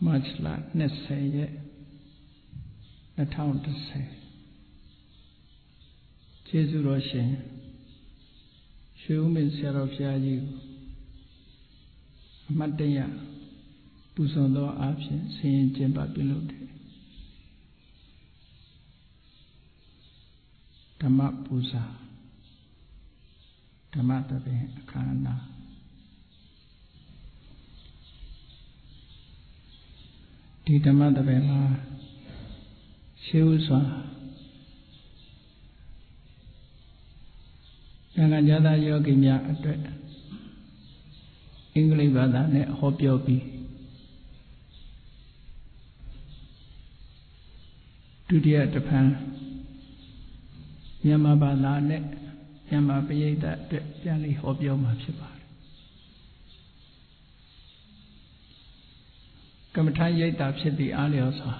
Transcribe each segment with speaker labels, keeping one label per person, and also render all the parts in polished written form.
Speaker 1: March 20ရက်2010ကျေးဇူးတော်ရှင်ရွှေဦးမင်းဆရာတော်ဘုရားကြီးကိုအမှတ်တရပူဇော်သောအားဖြင့်ဆင်ရင်ကျင်းပပြုလုပ်တယ်ဓမ္မပူဇာဓမ္မသဘင်အခမ်းအနားဒီဓမ္မသဘင်မှာရှေးဥစွာနိုင်ငံသားယောဂီများအတွက်အင်္ဂလိပ်ဘာသာနဲ့ဟောပြောပြီးဒုတိယတစ်ဖန်မြန်မာဘာသာနဲ့မြန်မာပရိသတ်အတွက်ပြန်လည်ဟောပြောမှာဖြစ်ပါတယ်ကမ္မထာရိပ်တာဖြစ်သည့်အားလျော်စွာ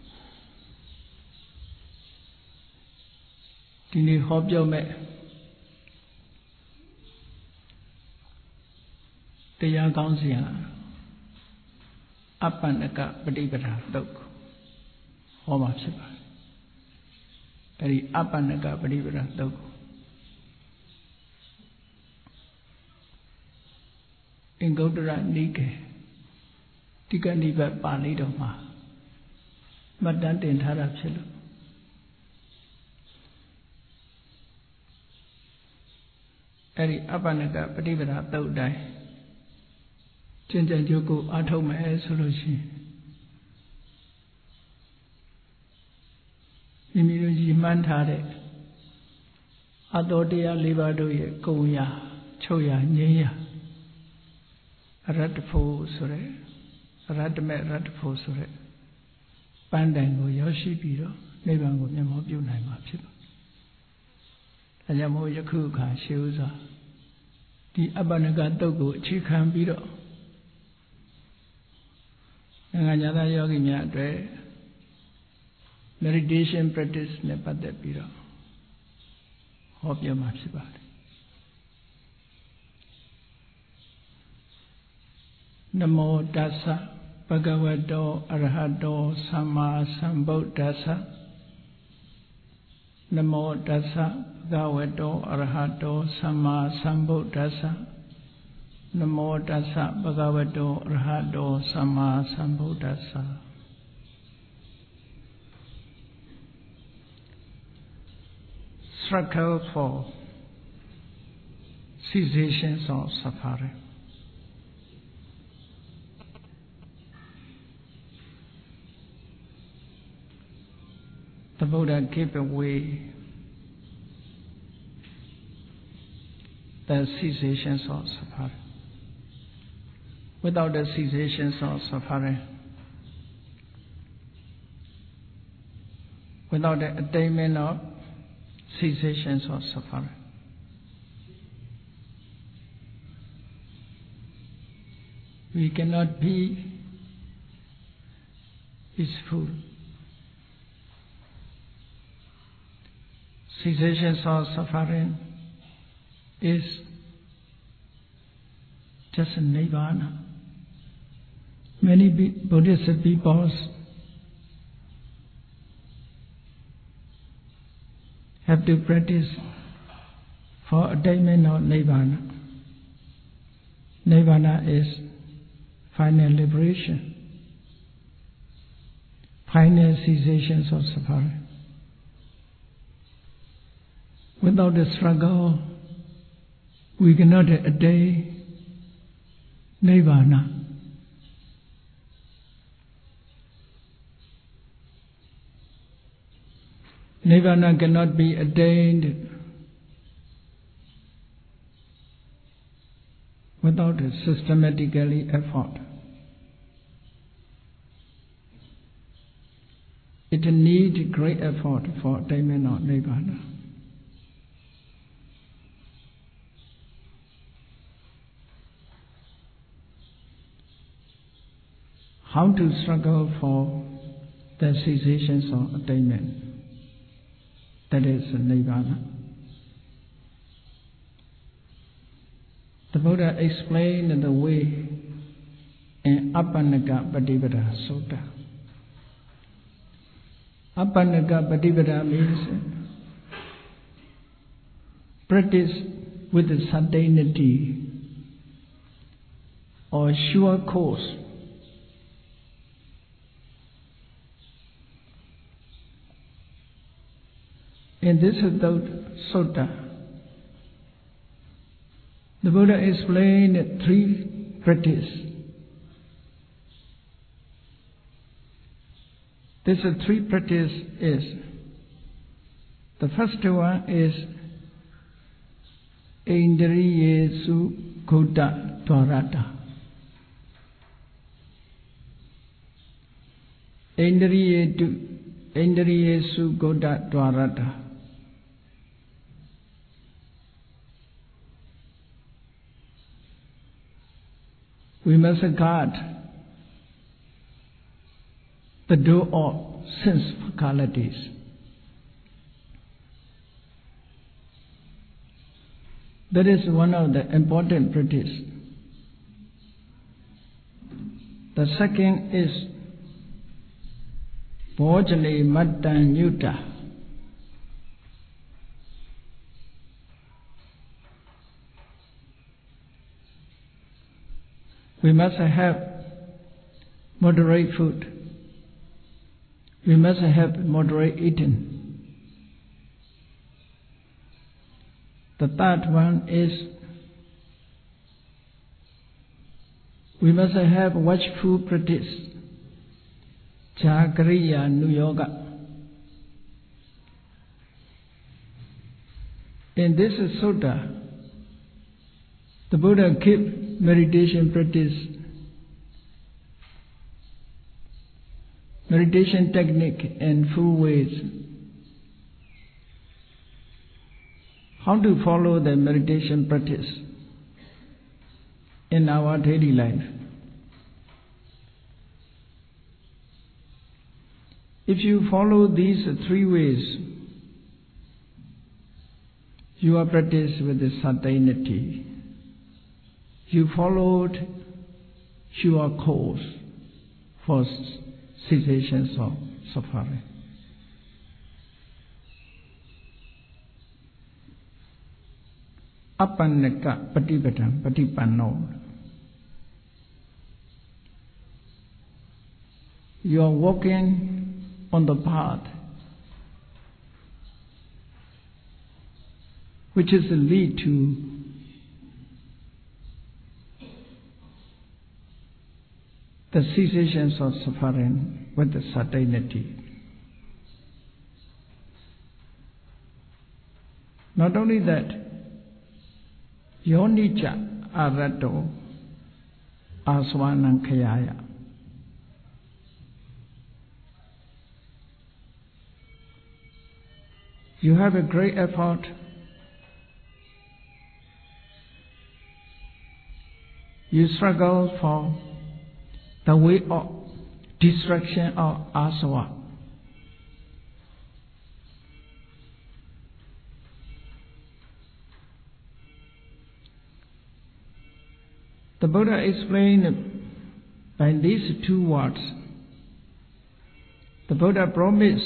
Speaker 1: ဒီနေ့ဟောပြောမဲ့တရားကောင်းစီဟာအပ္ပန္နကပฏิပဒါတုတ်ဟောမှာဖြစ်ပါတယ်အဲဒီအပ္ပန္နကပฏิပဒါတုတ်အင်္ဂုတ္တရနိကေတိကနိဗ္ဗာန်ပါဠိတော်မှာမှတ်တမ်းတင်ထားတာဖြစ်လို့အဲ့ဒီအပ္ပန္နကပฏิပဒါသုတ်တိုင်းကျင့်ကြံကြိုးကိုအားထုတ်မယ်ဆိုလို့ရှိရင်မိမိတို့ရည်မှန်းထားတဲ့အတောတရား၄ပါးတို့ရဲ့ကုံရာချုပ်ရာငြိမ်းရာအရတ္တဖို့ဆိုတဲ့အရတ္တမဲ့အရတ္တဖို့ဆိုတဲ့ပန်းတိုင်ကိုရောက်ရှိပြီးတော့နိဗ္ဗာန်ကိုမျက်မှောက်ပြုနိုင်မှာဖြစ်ပါတယ်။ဒါကြောင့်မို့ယခုအခါရှေးဥစွာဒီအပ္ပန္နကတုတ်ကိုအခြေခံပြီးတော့နိုင်ငံသားယောဂီများအတွက် meditation practice နဲ့ပတ်သက်ပြီးတော့ဟောပြောမှာဖြစ်ပါတယ်နမောတစ္ဆဘဂဝတောအရဟတောသမ္မာသမ္ဗုဒ္ဓัสสะနမောတစ္ဆဘဂဝတောအရဟတောသမ္မာသမ္ဗုဒ္ဓัสสะနမောတစ္ဆဘဂဝတောအရဟတောသမ္မာသမ္ဗုဒ္ဓัสสะ Struggle for cessations of suffering. The Buddha gave away the cessations of suffering. Without the cessations of suffering, without the attainment of cessations of suffering, we cannot be peaceful. Cessations of suffering is just a nirvana. Many Buddhist peoples have to practice for attainment of nirvana. Nirvana is final liberation, final cessations of suffering. Without the struggle, we cannot attain nirvana. Nirvana cannot be attained without a systematically effort. It needs great effort for attainment of nirvana. How to struggle for the cessations of attainment? That is nirvana. The Buddha explained the way in Apannaka Patipada Sutta. Apannaka Patipada means practice with certainty or sure course. In this sutta, the Buddha explained three practices. This three practice is, the first one is Indriyesu Gota Dwarata. Indriyesu Gota Dwarata. We must guard the door of sense faculties. That is one of the important practice. The second is Bhojane Mattan Yuta. We must have moderate food. We must have moderate eating. The third one is we must have watchful practice. Jagriya Nuyoga. In this sutta, the Buddha gave meditation practice, meditation technique in 4 ways. How to follow the meditation practice in our daily life. If you follow these 3 ways, you are practiced with the certainty. You followed your course for cessations of suffering. Apannaka Patipada Patipanno. You are walking on the path which is the lead to the cessations of suffering with the certainty. Not only that, Yonica Arato Aswanankayaya. You have a great effort you struggle for the way of destruction of asava. The Buddha explained by these 2 words. The Buddha promised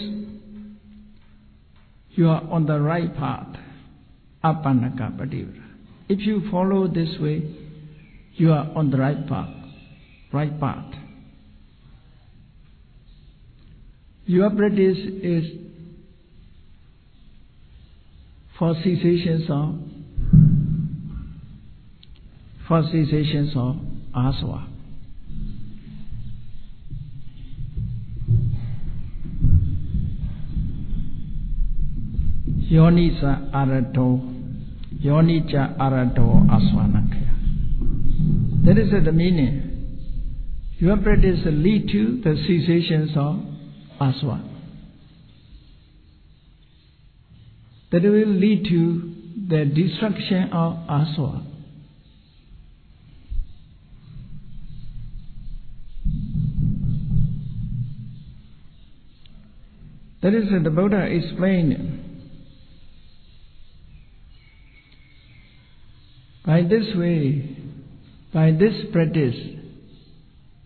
Speaker 1: you are on the right path, Apannaka Patipada. If you follow this way, you are on the right path. Right path. Your practice is for cessations of asava. Yonica Arato Aswanakaya. That is the meaning. Your practice lead to the cessations of asava. That will lead to the destruction of asava. That is the Buddha explained. By this way, by this practice,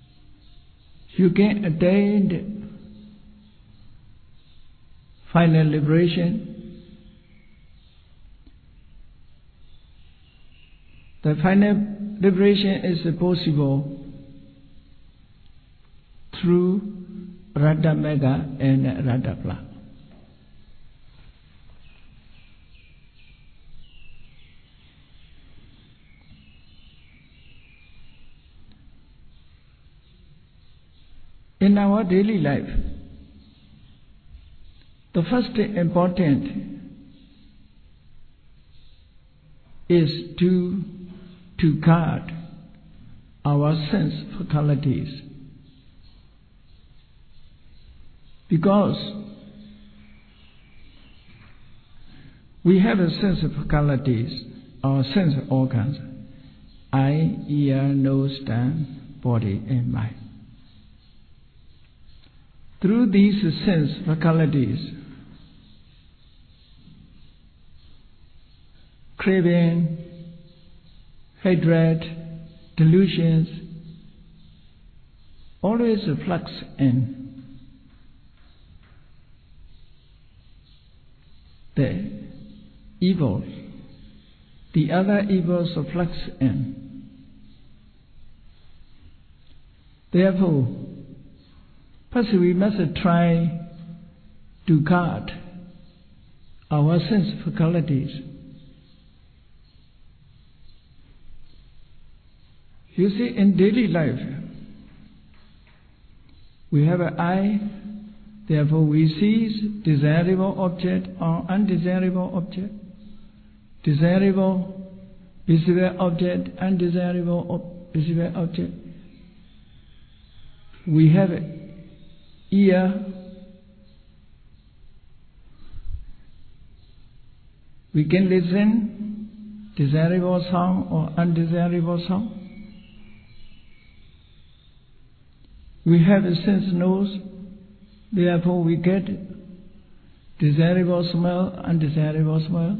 Speaker 1: you can attain final liberation. The final liberation is possible through Radha Mega and Radha Pla. In our daily life, the first important is to guard our sense faculties, because we have a sense of faculties, our sense organs, eye, ear, nose, tongue, body, and mind. Through these sense faculties, craving, hatred, delusions, always flux in. The evils, the other evils flux in. Therefore, first we must try to guard our sense faculties. You see, in daily life, we have an eye, therefore we see desirable object or undesirable object, desirable visible object, undesirable visible object. We have ear, we can listen desirable sound or undesirable sound. We have a sense nose, therefore we get desirable smell, undesirable smell.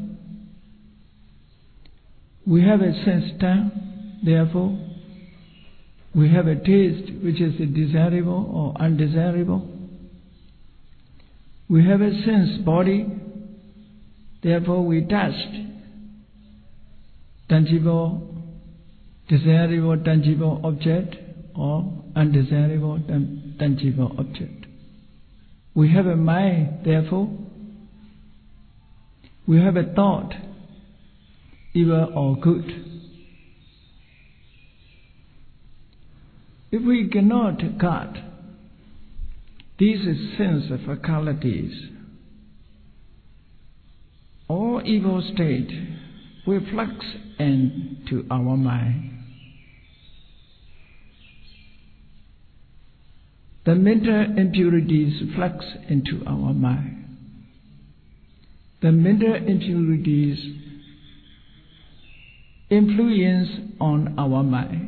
Speaker 1: We have a sense tongue, therefore we have a taste which is desirable or undesirable. We have a sense body, therefore we touch tangible, desirable tangible object or undesirable tangible object. We have a mind, therefore we have a thought, evil or good. If we cannot guard these sense faculties, all evil state will flux into our mind. The mental impurities flux into our mind. The mental impurities influence on our mind.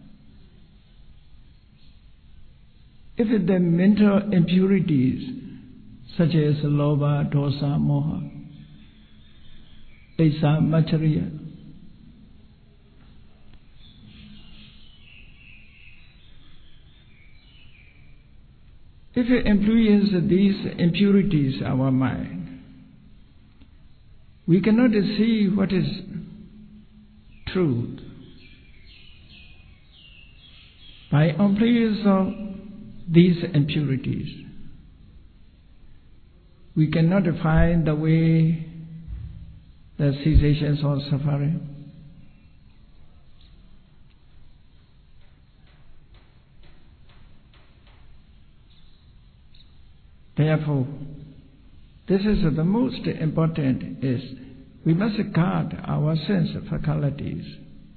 Speaker 1: If the mental impurities such as lobha, dosa, moha, asa, machariya, if it influence these impurities our mind, we cannot see what is truth. By influence of these impurities, we cannot find the way, the cessations of suffering. Therefore, this is the most important, is we must guard our sense faculties.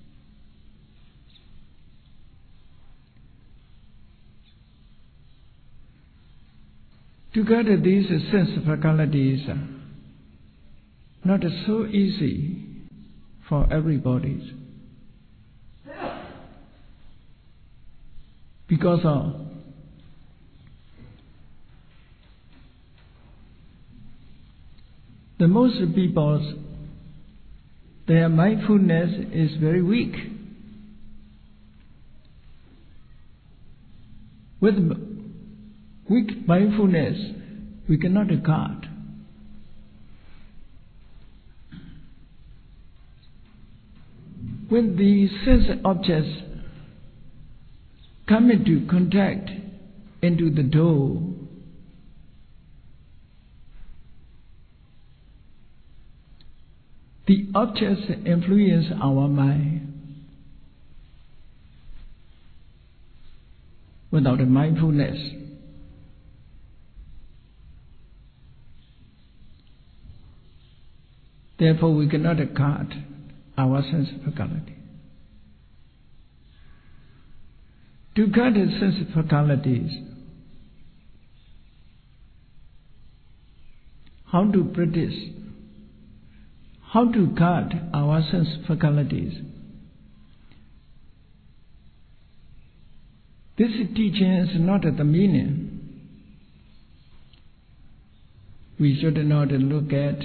Speaker 1: To guard these sense faculties, not so easy for everybody, because of the most people's, their mindfulness is very weak. With weak mindfulness, we cannot regard. When the sense objects come into contact into the door, the objects influence our mind without a mindfulness. Therefore, we cannot regard our sense faculty. To guard the sense faculties, how to practice, how to guard our sense faculties. This teaching is not the meaning. We should not look at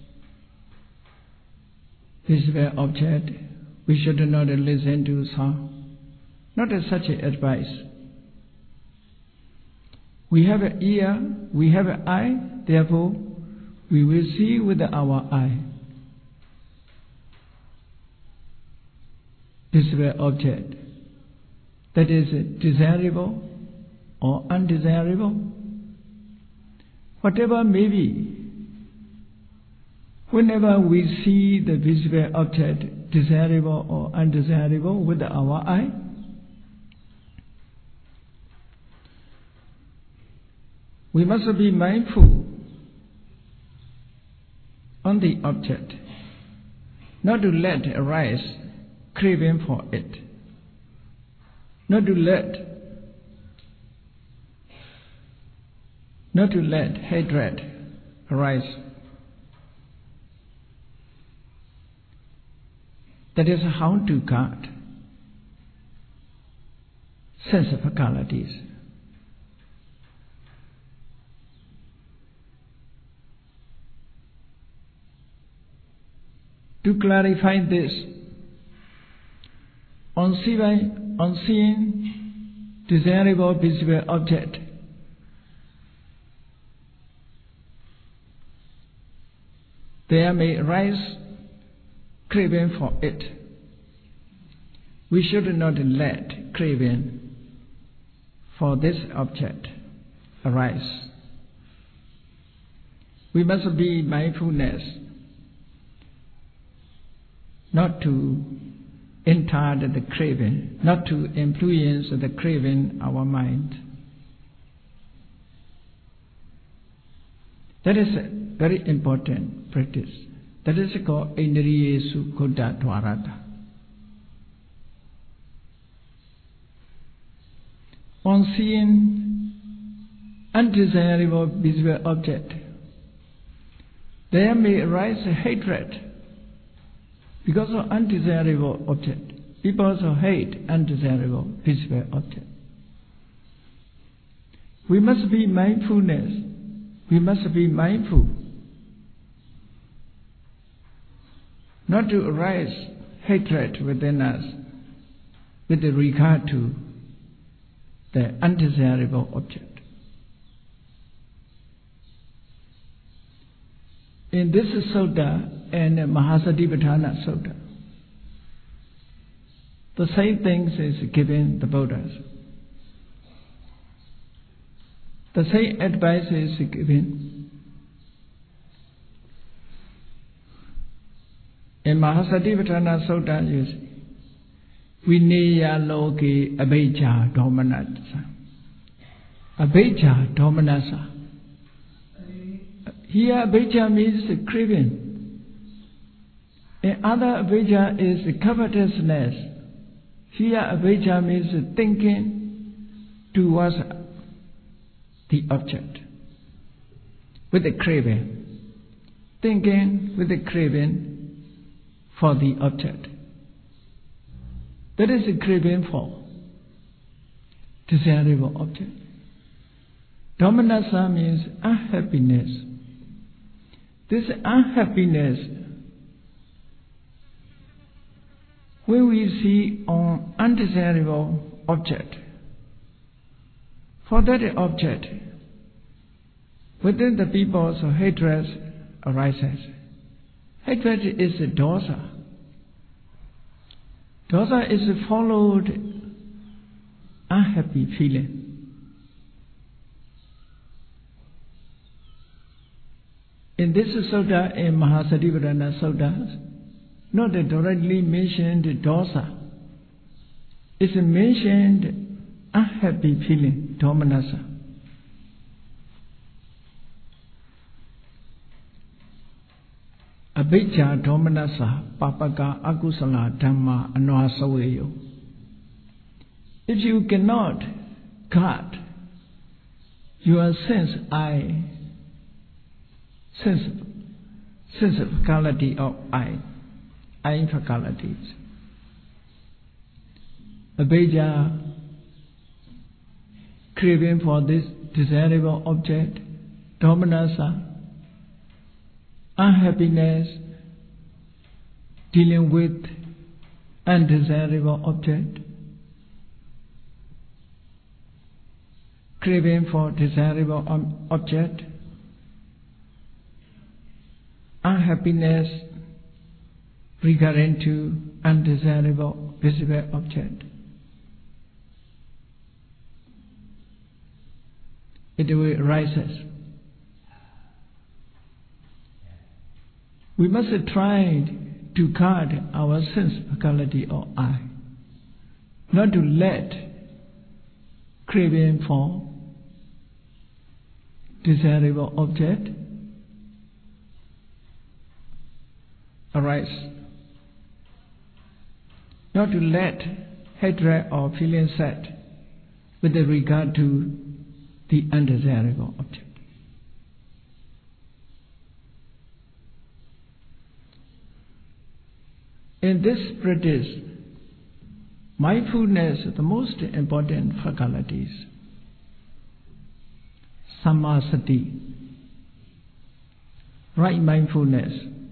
Speaker 1: visible object. We should not listen to sound. Not such advice. We have an ear, we have an eye, therefore we will see with our eye. Visible object that is desirable or undesirable, whatever may be. Whenever we see the visible object, desirable or undesirable, with our eye, we must be mindful on the object, not to let arise craving for it, not to let hatred arise. That is how to guard sense faculties. To clarify this, on seeing desirable visible object, there may arise craving for it. We should not let craving for this object arise. We must be mindfulness not to enter the craving, not to influence the craving our mind. That is a very important practice. That is called Indriyesu Khuddha Dwarata. On seeing undesirable visible object, there may arise a hatred because of undesirable object. People also hate undesirable visible object. We must be mindfulness. We must be mindful not to arise hatred within us with regard to the undesirable object. In this sutta and Mahasatipatthana Sutta, the same things is given the Buddhas. The same advice is given. In Mahasatipatthana Sutta, you see, Vineya loke abhijja domanasa. Abhijja domanasa. Here abhijja means craving. In other abhijja is covetousness. Here abhijja means thinking towards the object with the craving. Thinking with the craving for the object. That is a craving for desirable object. Domanassa means unhappiness. This unhappiness, when we see on undesirable object, For that object, within the people, so hatred arises. Hatred is a dosa. Dosa is a followed unhappy feeling. In this sutta, in Mahasatipatthana Sutta, not directly mentioned dosa. It's mentioned unhappy feeling, domanassa. Abhijja domanassa papaka akusala dhamma anwasaveyo. If you cannot guard your sense faculty of I faculties, abhijja, craving for this desirable object, domanassa, unhappiness, dealing with undesirable object, craving for desirable object, unhappiness regarding to undesirable visible object. It arises. We must try to guard our sense faculty of I, not to let craving for desirable object arise, not to let hatred or feeling set with regard to the undesirable object. In this practice, mindfulness is the most important faculties. Sammasati, right mindfulness.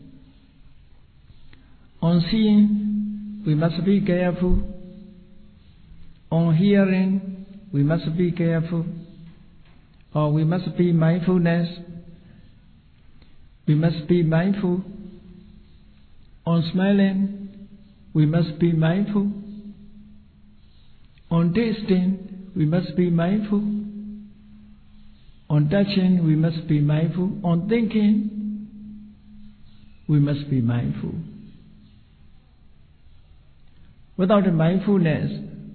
Speaker 1: On seeing, we must be careful. On hearing, we must be careful. Or we must be mindfulness. We must be mindful. On smelling, we must be mindful. On tasting, we must be mindful. On touching, we must be mindful. On thinking, we must be mindful. Without a mindfulness,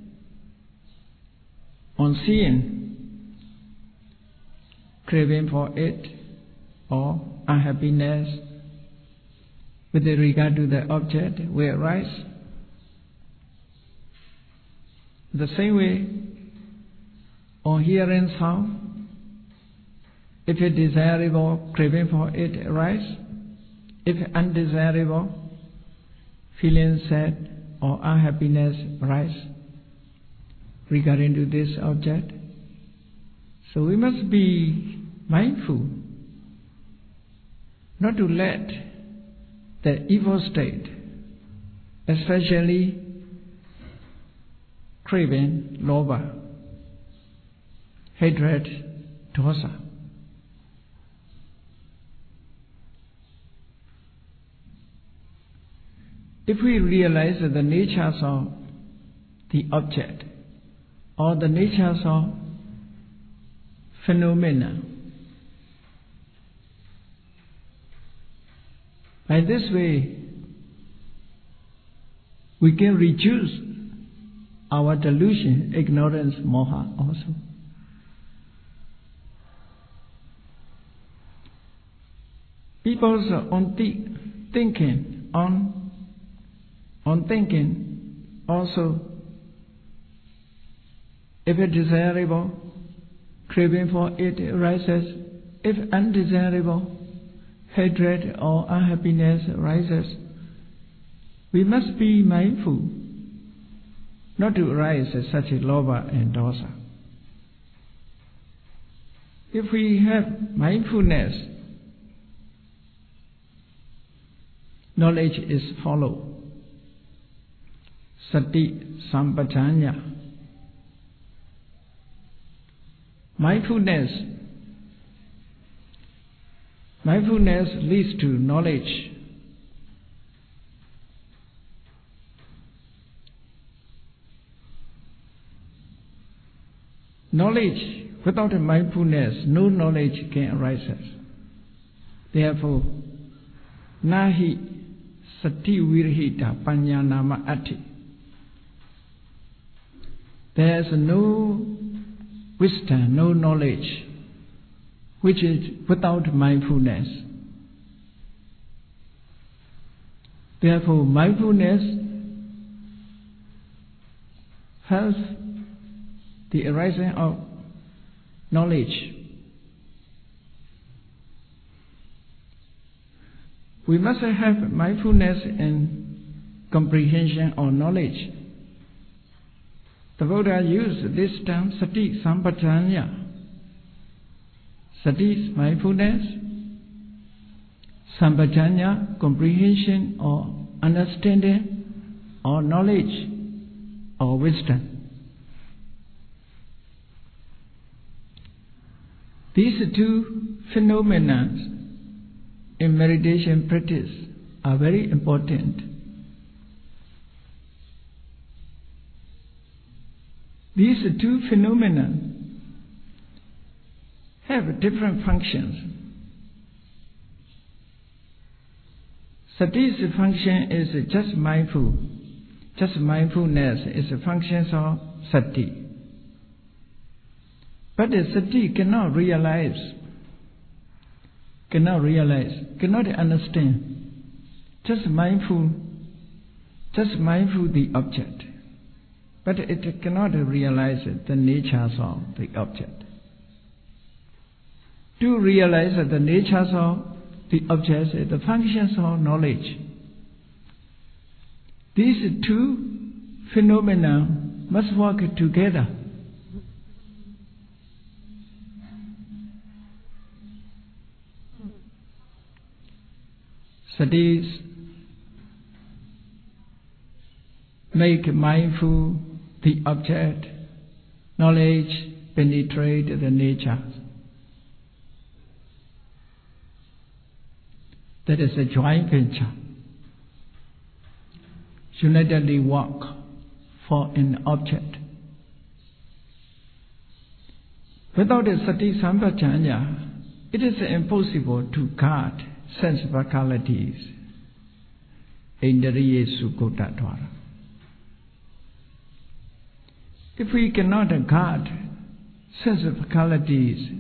Speaker 1: on seeing, craving for it, or unhappiness with regard to the object will arise. The same way, on hearing sound, if it desirable, craving for it arise. If undesirable, feeling sad or unhappiness arise regarding to this object. So we must be mindful not to let the evil state, especially craving, lobha, hatred, dosa. If we realize the natures of the object or the natures of phenomena, by this way we can reduce our delusion, ignorance, moha also. People's thinking also, if it desirable, craving for it arises. If undesirable, hatred or unhappiness arises. We must be mindful not to arise such a lobha and dosa. If we have mindfulness, knowledge is followed. Sati sampajanya. mindfulness leads to knowledge. Knowledge, without a mindfulness, no knowledge can arise. Therefore, nahi sati virhita panyanama ati. There is no wisdom, no knowledge, which is without mindfulness. Therefore, mindfulness helps the arising of knowledge. We must have mindfulness and comprehension or knowledge. The Buddha used this term sati sampajanya. Sati is mindfulness, sampajanya comprehension or understanding or knowledge or wisdom. These two phenomena in meditation practice are very important. These two phenomena have different functions. Sati's function is just mindful. Just mindfulness is a function of sati. But the sati cannot realize, cannot understand. Just mindful the object. But it cannot realize the natures of the object. To realize the natures of the objects, the functions of knowledge. These two phenomena must work together. Satis make mindful the object, knowledge penetrate the nature. That is a joint venture. Unitedly work for an object. Without a sati sampajanya, it is impossible to guard sense faculties. Indriya sukota dwara. If we cannot guard sense faculties,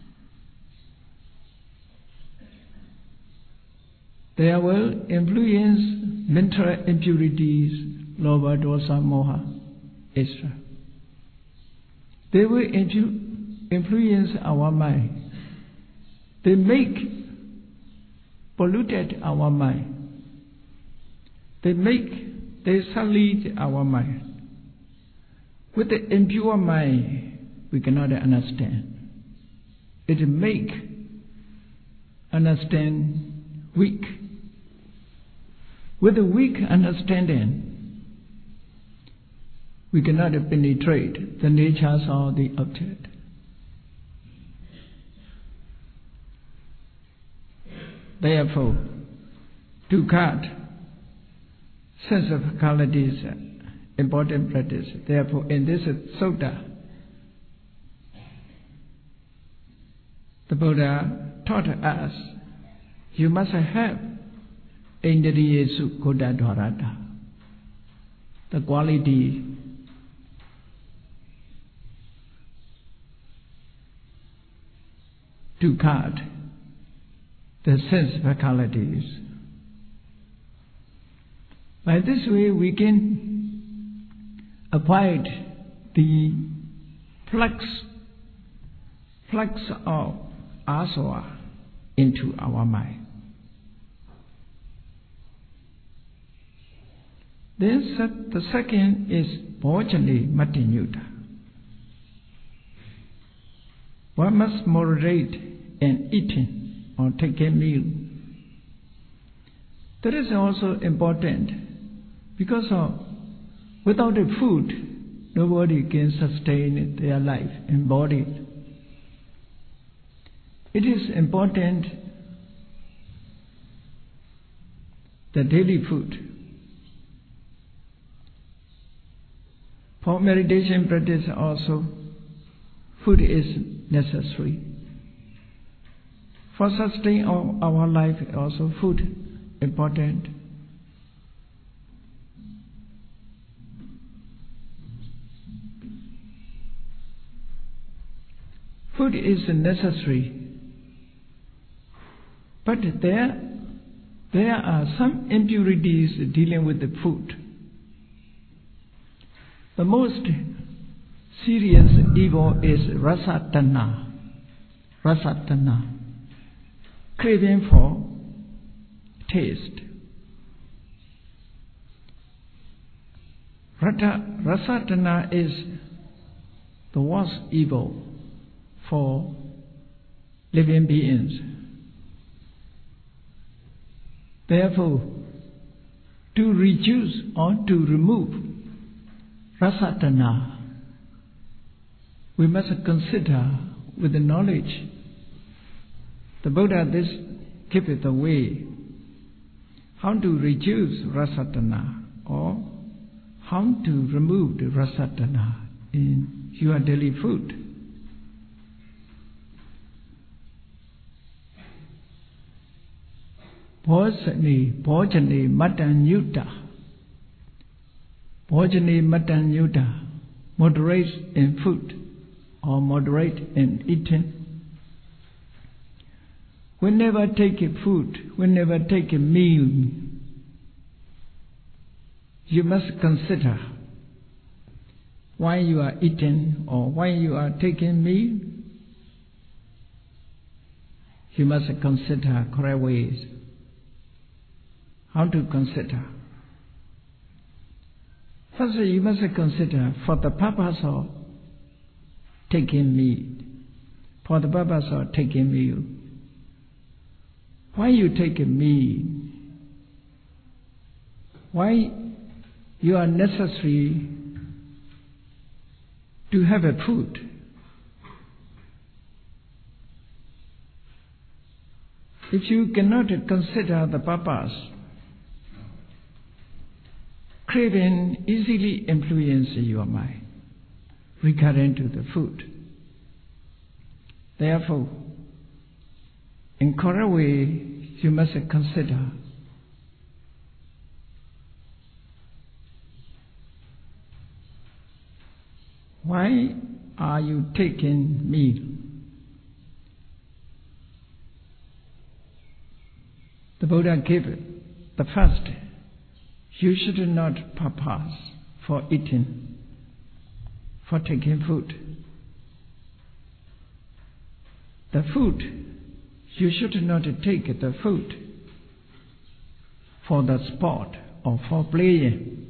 Speaker 1: they will influence mental impurities, lobha, dosa, moha, etc. They will influence our mind. They make polluted our mind. They sully our mind. With the impure mind, we cannot understand. It make understand weak. With a weak understanding, we cannot penetrate the natures of the object. Therefore, to guard sense of faculties, important practice. Therefore, in this sutta, the Buddha taught us, you must have Indriya sukota dwarata, the quality to guard the sense faculties. By this way, we can avoid the flux of asava into our mind. Then the second is bhojani matinyuta. One must moderate in eating or taking meal. That is also important because without a food, nobody can sustain their life and body. It is important, the daily food. For meditation practice also, food is necessary. For sustaining our life also, food important. Food is necessary, but there are some impurities dealing with the food. The most serious evil is rasatana, craving for taste. Rasatana is the worst evil for living beings. Therefore, to reduce or to remove rasatana, we must consider with the knowledge. The Buddha this giveth the way how to reduce rasatana or how to remove the rasatana in your daily food. Bhojane Matanyuta, moderate in food or moderate in eating. Whenever take a food, whenever take a meal, you must consider why you are eating or why you are taking meal. You must consider correct ways. How to consider? First, you must consider for the purpose of taking meat, for the purpose of taking meal. Why you take a meal? Why you are necessary to have a food? If you cannot consider the purpose, craving easily influences your mind regarding to the food. Therefore, in correct way, you must consider why are you taking meal? The Buddha gave the first. You should not purpose for eating, for taking food. The food, you should not take the food for the sport or for playing.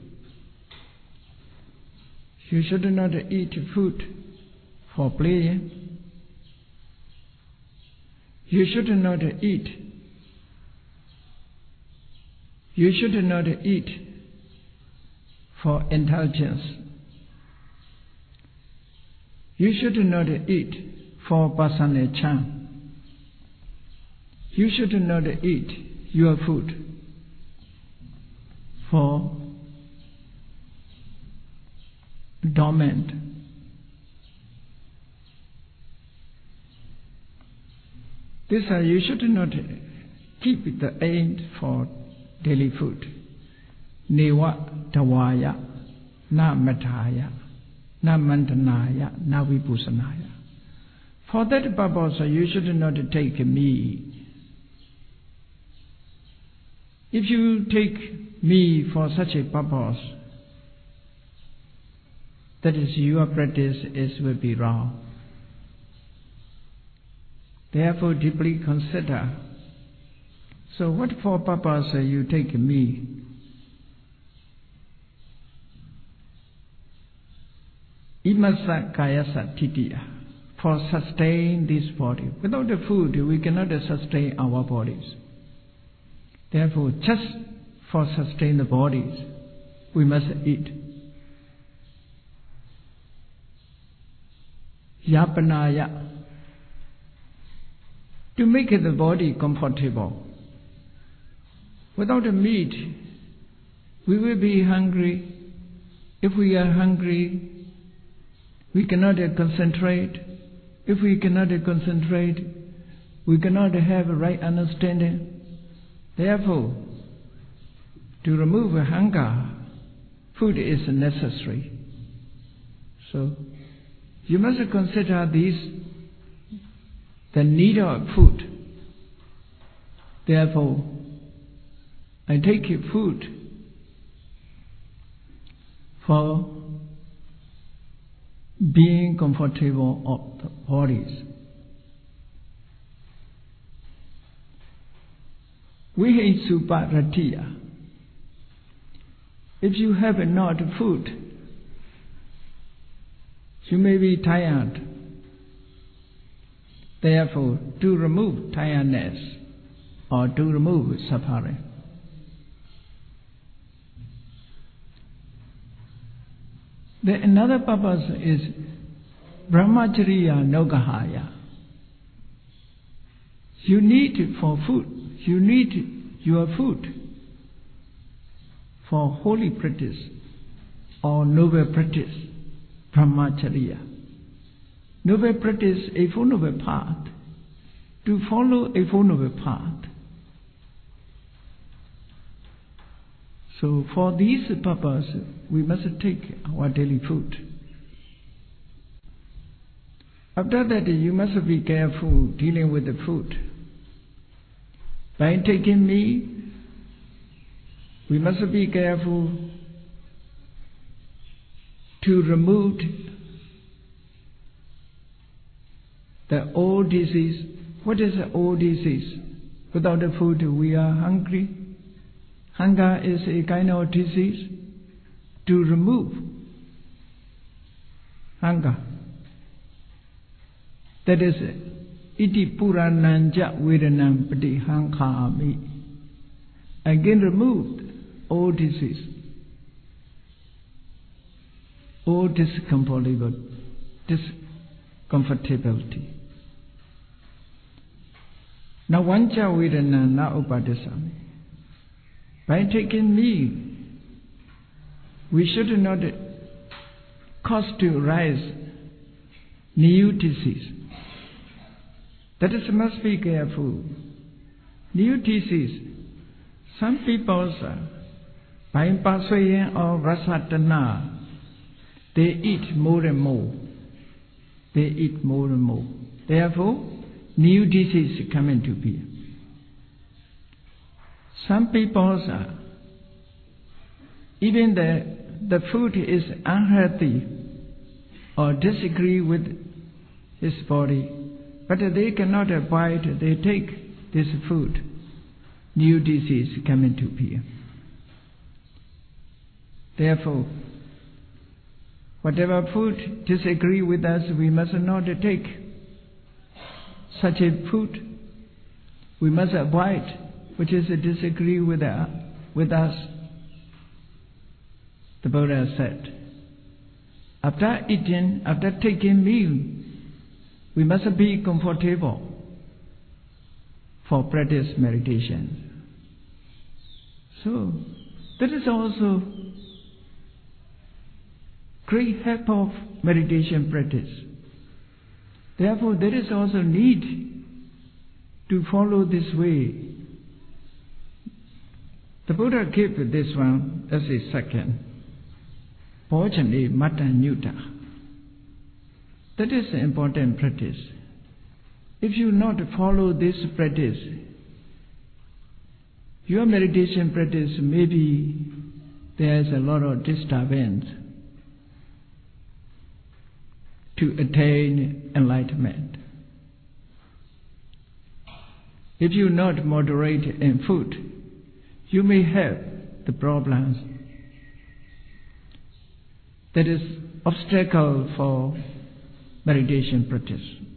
Speaker 1: You should not eat food for playing. You should not eat. You should not eat for indulgence. You should not eat for personal charm. You should not eat your food for dormant. This you should not keep the aim for daily food. Newa tawaya, na mataya, na mantanaya, na vipusanaya. For that purpose, you should not take meat. If you take meat for such a purpose, that is your practice will be wrong. Therefore, deeply consider. So what for purpose you take meat? Imasa kayasa titiya, for sustain this body. Without the food, we cannot sustain our bodies. Therefore, just for sustain the bodies, we must eat. Yapanaya, to make the body comfortable. Without a meat, we will be hungry. If we are hungry, we cannot concentrate. If we cannot concentrate, we cannot have a right understanding. Therefore, to remove hunger, food is necessary. So, you must consider this, the need of food. Therefore, I take food for being comfortable of the bodies. Vihinsuparatiya. If you have not food, you may be tired. Therefore, to remove tiredness or to remove suffering, another purpose is brahmacharya nogahaya. You need for food. You need your food for holy practice or noble practice, brahmacharya. Noble practice, a Four Noble Path. To follow a Four Noble Path. So for this purpose, we must take our daily food. After that, you must be careful dealing with the food. By taking meat, we must be careful to remove the old disease. What is the old disease? Without the food, we are hungry. Hunger is a kind of disease. To remove hunger, that is iti purananja vedanam patihankhami. Again removed all disease, all discomfortability. Now vanja vedana na upadesami. By taking meat, we should not cause to rise new disease. That is, must be careful. New disease. Some people, by persuasion or rasatana, they eat more and more. They eat more and more. Therefore, new disease come into being. Some people, even the food is unhealthy or disagree with his body, but they cannot avoid, they take this food. New disease come into being. Therefore, whatever food disagree with us, we must not take such a food. We must avoid which is a disagree with us. The Buddha said, after eating, after taking meal, we must be comfortable for practice meditation. So, that is also great help of meditation practice. Therefore, there is also need to follow this way. The Buddha gave this one as a second. Bhojane Mata Nyuta. That is an important practice. If you not follow this practice, your meditation practice, maybe there is a lot of disturbance to attain enlightenment. If you not moderate in food, you may have the problems. That is obstacle for meditation practice.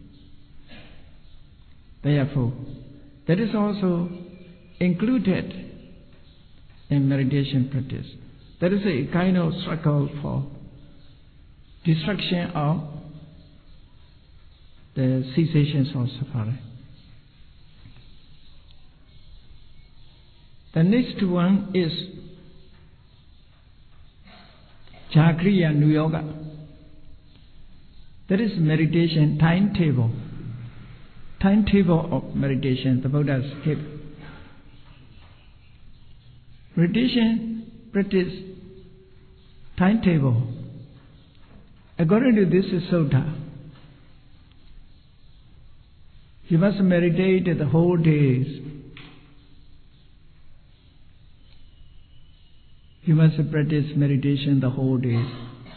Speaker 1: Therefore, that is also included in meditation practice. That is a kind of struggle for destruction of the cessations of suffering. The next one is Chakriya Nuyoga. That is meditation timetable. Timetable of meditation, the Buddha's gave. Meditation practice timetable. According to this sutta, you must meditate the whole days. You must practice meditation the whole days.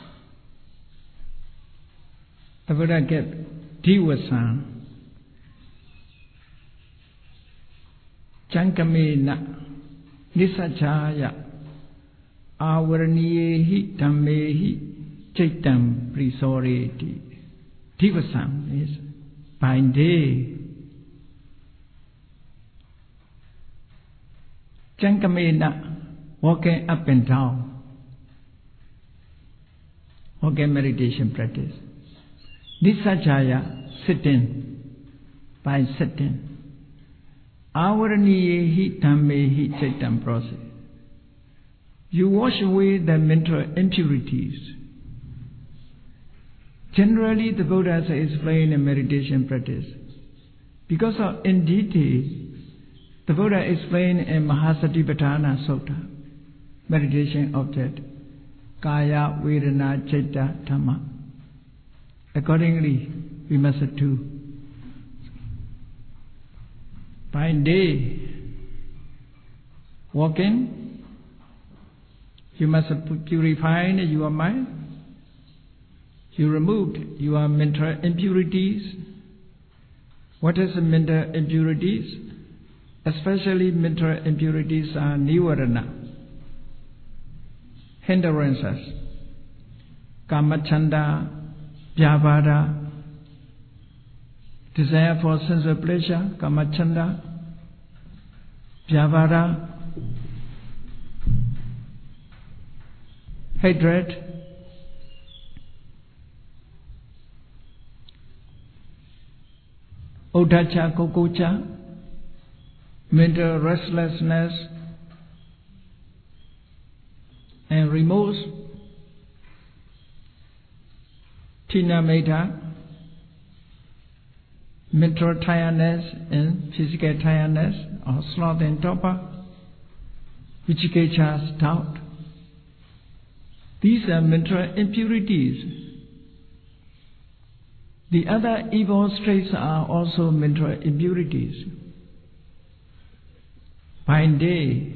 Speaker 1: The Buddha gave Divasan, Chankamena, Nisachaya, Avaraniyehi, Dhammehi, Chaitam, Prisoreti. Divasan is by day. Chankamena, walking up and down. Walking meditation practice. Nisachaya, sitting, by sitting. Avaraniyehi dhammehi chaitam process. You wash away the mental impurities. Generally, the Buddha has explained in meditation practice. Because of in detail, the Buddha explained in Mahasatipatthana Sutta, meditation object, Kaya, Vedana, Citta, Dhamma. Accordingly, we must do. By day, walking, you must purify your mind. You removed your mental impurities. What is mental impurities? Especially mental impurities are nivarana, hindrances, kamachanda, vyavada, desire for sense of pleasure, kamachanda, vyavada, hatred, uddhacha, kukucha, mental restlessness and remorse, tinameta, mental tiredness and physical tiredness or sloth and torpor, vicikiccha, doubt. These are mental impurities. The other evil traits are also mental impurities. By day,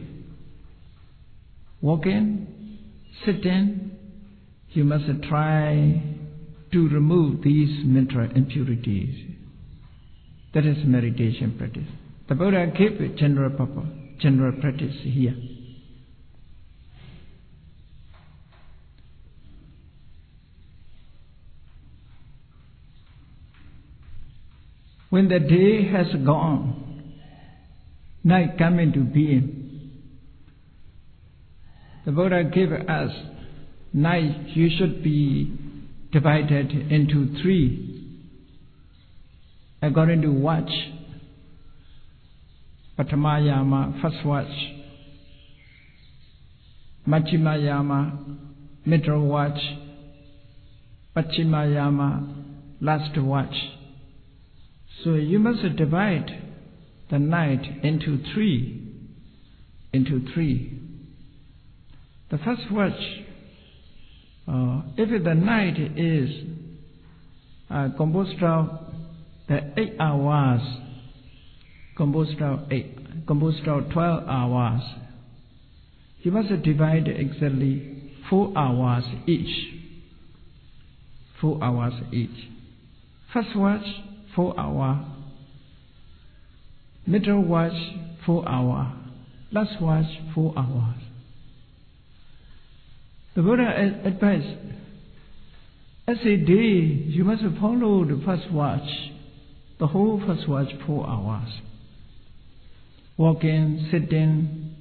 Speaker 1: walking, sitting, you must try to remove these mental impurities. That is meditation practice. The Buddha gave a general purpose, general practice here. When the day has gone, night come into being. The Buddha gave us night. You should be divided into three according to watch. Patamayama, first watch. Majjimayama, middle watch. Pachimayama, last watch. So you must divide the night into three. The first watch, if the night is composed of the 8 hours, composed of 12 hours, you must divide exactly 4 hours each. 4 hours each. First watch, 4 hours. Middle watch, 4 hours. Last watch, 4 hours. The Buddha advised, as a day, you must follow the first watch, the whole first watch, 4 hours. Walking, sitting.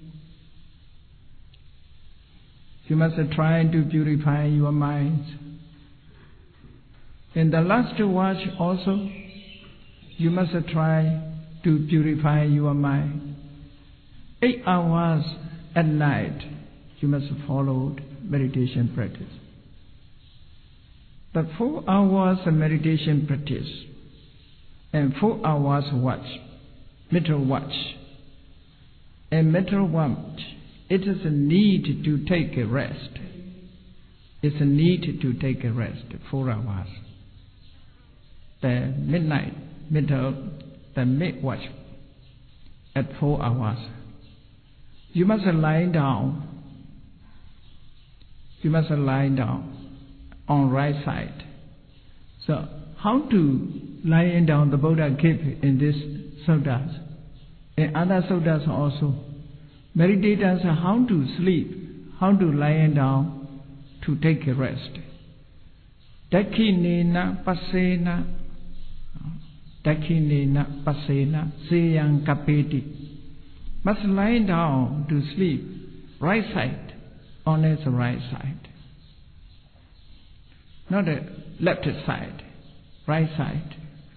Speaker 1: You must try to purify your mind. In the last watch also, you must try to purify your mind. 8 hours at night, you must follow meditation practice. But 4 hours of meditation practice and 4 hours watch, mental watch. And mental watch, it is a need to take a rest. It's a need to take a rest, 4 hours. The midnight, the mid-watch at 4 hours. You must lie down. You must lie down on right side. So how to lie down, the Buddha gave in this suttas. In other suttas also, meditators how to sleep, how to lie down to take a rest. Dakhinena pasena, dakhinena pasena, seyang kapeti. Must lie down to sleep, right side, on its right side. Not the left side, right side.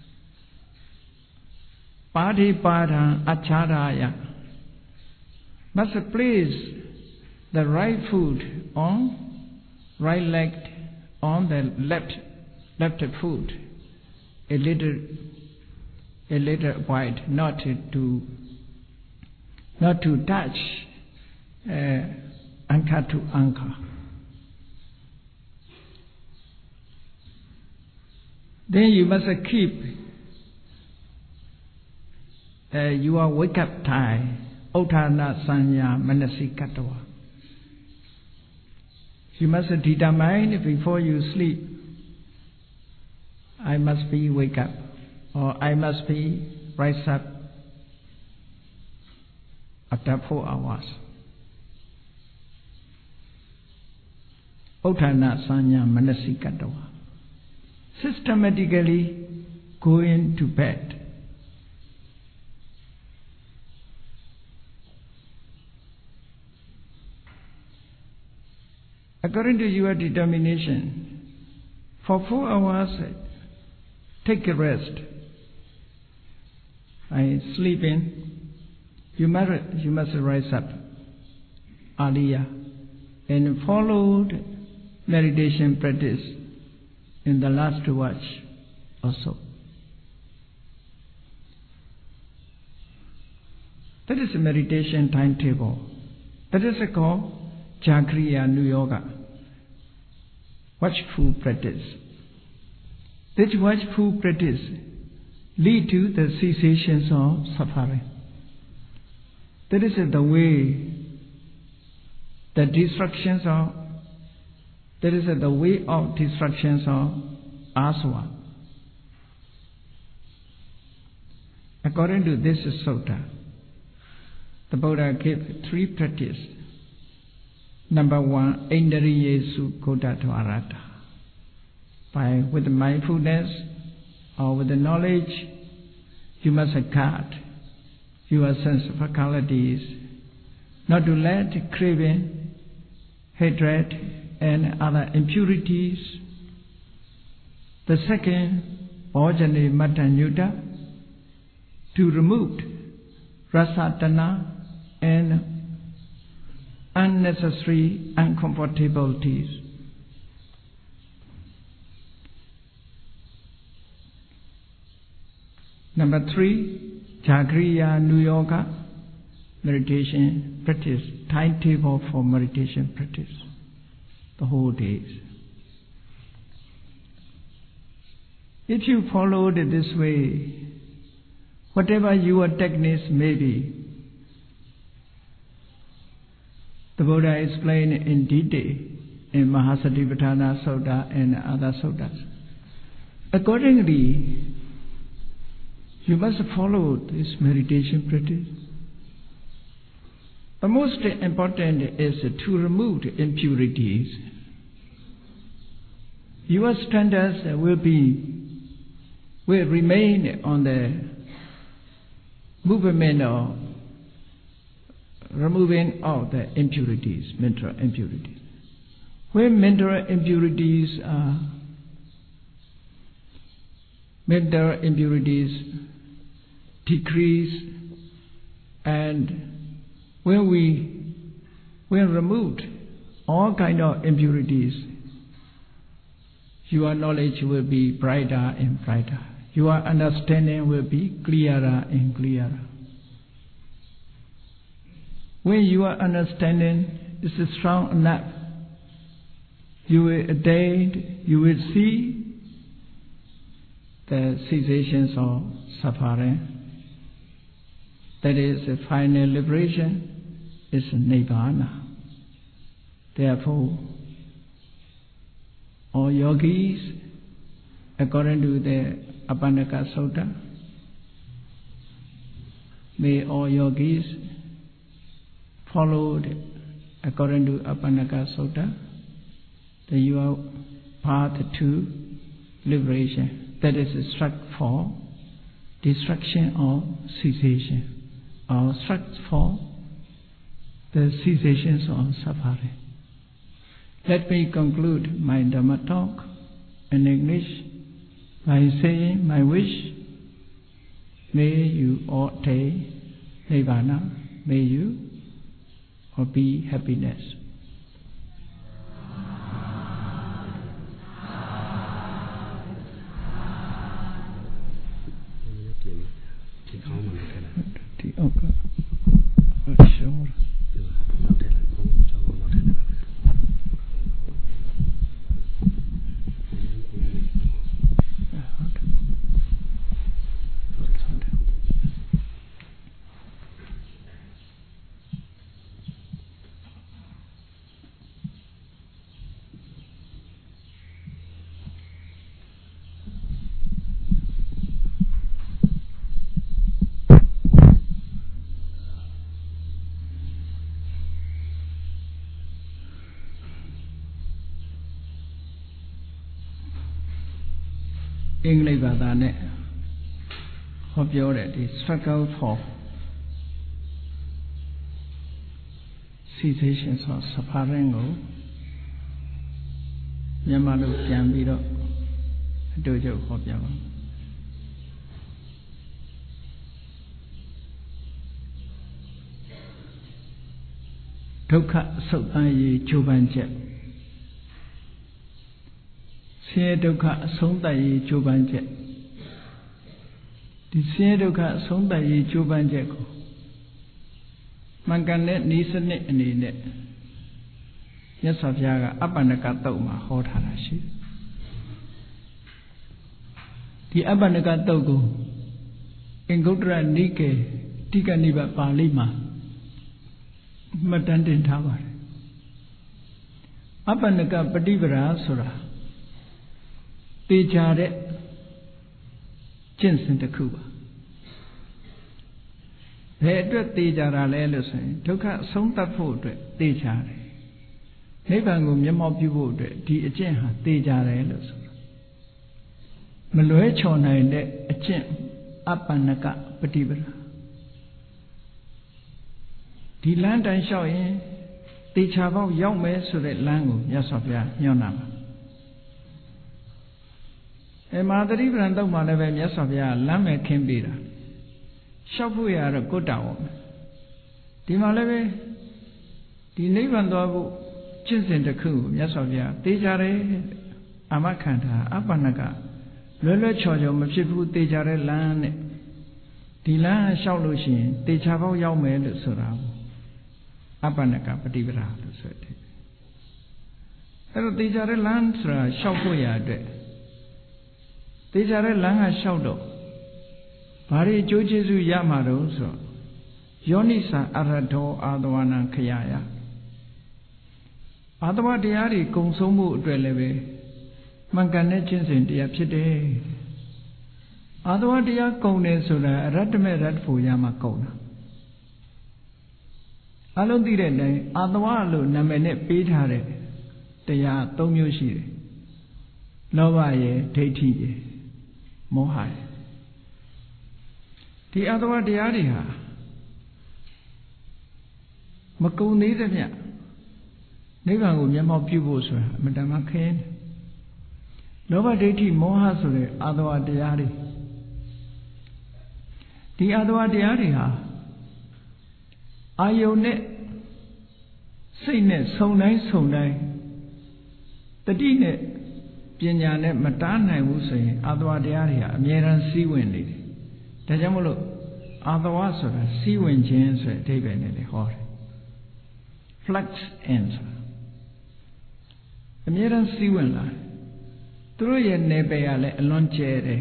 Speaker 1: Padipadam acharaya. Must place the right foot on right leg, on the left foot, a little wide, not to touch anchor to anchor. Then you must keep your wake up time, Uttana Sanya Manasikatwa. You must determine before you sleep, I must be wake up, or I must be rise up after 4 hours. Uttana Sanya Manasikatwa. Systematically going to bed. According to your determination, for 4 hours, take a rest. Sleeping, you must rise up earlier and follow meditation practice in the last watch also. That is a meditation timetable. That is called Jagriya Nu Yoga, watchful practice. This watchful practice lead to the cessation of suffering. That is the way, the destructions of, that is the way of destructions of aswa. According to this sutta, the Buddha gave 3 practices. Number 1, Indriyesu Kodatvarata. With mindfulness or with the knowledge, you must guard your sense faculties, not to let craving, hatred, and other impurities. The second, Bhajane Matanyuta, to remove rasatana and unnecessary uncomfortabilities. Number 3, Jagriya Nu Yoga, meditation practice, timetable for meditation practice, the whole days. If you followed it this way, whatever your techniques may be, the Buddha explained in detail in Mahasatipatthana Sutta and other suttas. Accordingly, you must follow this meditation practice. The most important is to remove impurities. Your standards will remain on the movement of removing all the impurities, mental impurities. When mental impurities decrease and when we removed all kind of impurities, your knowledge will be brighter and brighter. Your understanding will be clearer and clearer. When your understanding is strong enough, you will attain, you will see the cessations of suffering. That is the final liberation, is Nibbana. Therefore, all yogis, according to the Apannaka Sutta, may all yogis follow according to Apannaka Sutta, that you are path to liberation. That is struck for destruction or cessation, or struck for the cessations of suffering. Let me conclude my Dhamma talk in English by saying my wish, may you all attain Nibbana, may you all be happiness. Sure. English ဘာသာနဲ့ဟောပြောတဲ့ဒီ struggle for cessations of suffering ကိုမြန်မာလိုပြန်ပြီးတော့အတူတူဟောပြပါဒုက္ခဆုတ်သားရေးကြိုးပမ်းချက်ဆင်းရဲဒုက္ခအဆုံးသတ်ရေးကြိုးပမ်းချက်ဒီဆင်းရဲဒုက္ခအဆုံးသတ်ရေးကြိုးပမ်းချက်ကိုမှန်ကန်တဲ့နည်းစနစ်အနေနဲ့မြတ်စွာဘုရားကအပ္ပန္နကသုတ်မှာဟောထားတာရှိတယ်ဒီအပ္ပန္နကသုတ်ကိုအင်္ဂုတ္တရနိကေတိကနိဗ္ဗာန်ပါဠိမှာမှတ်တမ်းတင်ထားပါတယ်အပ္ပန္နကပฏิပဒါဆိုတာတေချာတဲ့ကျင့်စဉ်တစ်ခုပါဘယ်အတွက်တေချာတာလဲလို့ဆိုရင်ဒုက္ခအဆုံးသတ်ဖို့အတွက်တေချာတယ်နိဗ္ဗာန်ကိုမျက်မှောက်ပြုဖို့အတွက်ဒီအကျင့်ဟာတေချာတယ်လို့ဆိုတာမလွဲချော်နိုင်တဲ့အကျင့်အပ္ပန္နကပฏิပဒါဒီလမ်းတိုင်းလျှောက်ရင်တေချာပေါက်ရောက်မယ်ဆိုတဲ့လမ်းကိုမြတ်စွာဘုရားညွှန်တာပါမဟာသတိပဋ္ဌာန်သုတ်မှာလည်းပဲမြတ်စွာဘုရားလမ်းမဲ့ခင်းပေးတာလျှောက်ဖို့ရတော့ကိုယ်တောင်းအောင်ဒီမှာလည်းပဲဒီနိဗ္ဗာန်သွားဖို့ကျင့်စဉ်တစ်ခုကိုမြတ်စွာဘုရားသေချာတယ်အာမခန္ဓာအပ္ပန္နကလွယ်လွယ်ချော်ချော်မဖြစ်ဘူးသေချာတဲ့လမ်းနဲ့ဒီလမ်းလျှောက်လို့ရှိရင်သေချာပေါက်ရောက်မယ်လို့ဆိုတာအပ္ပန္နကပฏิပဒါလို့ဆိုတယ်အဲ့တော့သေချာတဲ့လမ်းဆိုတာလျှောက်ဖို့ရအတွက်သေချာတဲ့လမ်းကလျှောက်တော့ဘာတွေအကျိုးကျေးဇူးရမှာတော့ဆိုတော့ယောနိသအရထောအာသဝနာခရယအာသဝတရားတွေကုံဆုံးမှုအတွက်လည်းပဲမှန်ကန်တဲ့ကျင့်စဉ်တရားဖြစ်တယ်အာသဝတရားကုံတယ်ဆိုတာအရတ္တမေရတ္တဖို့ရမှာကုံတာအလုံးသိတဲ့တိုင်အာသဝလို့နာမည်နဲ့ပေးထားတဲ့တရား၃မျိုးရှိတယ်လောဘရယ်ဒိဋ္ဌိရယ်မောဟရယ်ဒီအတ္တဝတရားတွေဟာမကုံသေးသမျှနိဗ္ဗာန်ကိုမျက်မှောက်ပြုဖို့ဆိုတာအမှန်တမ်းခင်းတယ်လောဘဒိဋ္ဌိမောဟဆိုတဲ့အတ္တဝတရားတွေဒီအတ္တဝတရားတွေဟာအာယုန်နဲ့စိတ်နဲ့ဆုံတိုင်းတတိနဲ့ပညာနဲ့မတားနိုင်ဘူးဆိုရင်အာသဝတရားတွေကအမြဲတမ်းစီးဝင်နေတယ်ဒါကြောင့်မလို့အာသဝဆိုတာစီးဝင်ခြင်းဆိုတဲ့အဓိပ္ပာယ်နဲ့လေဟောတယ် flux in အမြဲတမ်းစီးဝင်လာသူတို့ရဲ့နယ်ပယ်ကလည်းအလွန်ကျဲတယ်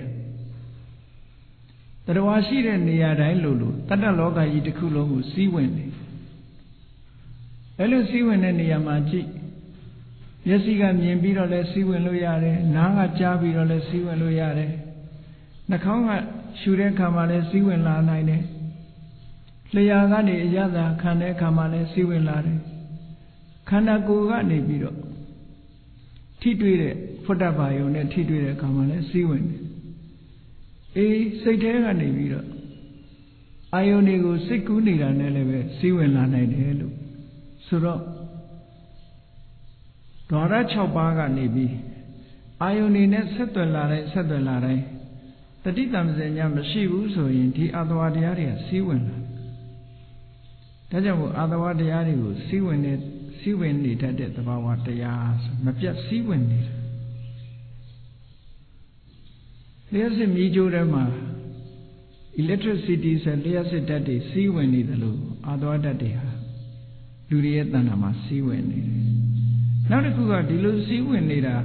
Speaker 1: တရားရှိတဲ့နေရာတိုင်းလိုတတ္တလောကကြီးတစ်ခုလုံးကိုစီးဝင်နေအဲ့လိုစီးဝင်တဲ့နေရာမှာကြည့်မျက်စိကမြင်ပြီးတော့လည်းစီးဝင်လို့ရတယ်နားကကြားပြီးတော့လည်းစီးဝင်လို့ရတယ်နှာခေါင်းကရှူတဲ့အခါမှာလည်းစီးဝင်လာနိုင်တယ်လျှာကနေအရသာခံတဲ့အခါမှာလည်းစီးဝင်လာတယ်ခန္ဓာကိုယ်ကနေပြီးတော့ထိတွေ့တဲ့ဖုဒ္ဓဘာယုံနဲ့ထိတွေ့တဲ့အခါမှာလည်းစီးဝင်တယ်အေးစိတ်ထဲကနေပြီးတော့အာယုန်တွေကိုစိတ်ကူးနေတာနဲ့လည်းပဲစီးဝင်လာနိုင်တယ်လို့ဆိုတော့ဓဝရ6ပါးကနေပြီးအာယုန်တွေနဲ့ဆက်သွယ်လာတိုင်းတတိတမစဉ္မရှိဘူးဆိုရင်ဒီအာသဝတရားတွေကစီးဝင်လာဒါကြောင့်မို့အာသဝတရားတွေကိုစီးဝင်နေတတ်တဲ့သဘာဝတရားဆိုမပြတ်စီးဝင်နေတာလျှပ်စစ်မီးကြိုးထဲမှာ electricity ဆိုလျှပ်စစ်ဓာတ်တွေစီးဝင်နေတယ်လို့အာသဝဓာတ်တွေဟာလူတွေရဲ့တဏ္ဍာမှာစီးဝင်နေတယ်နောက်တစ်ခုကဒီလိုစီးဝင်နေတာ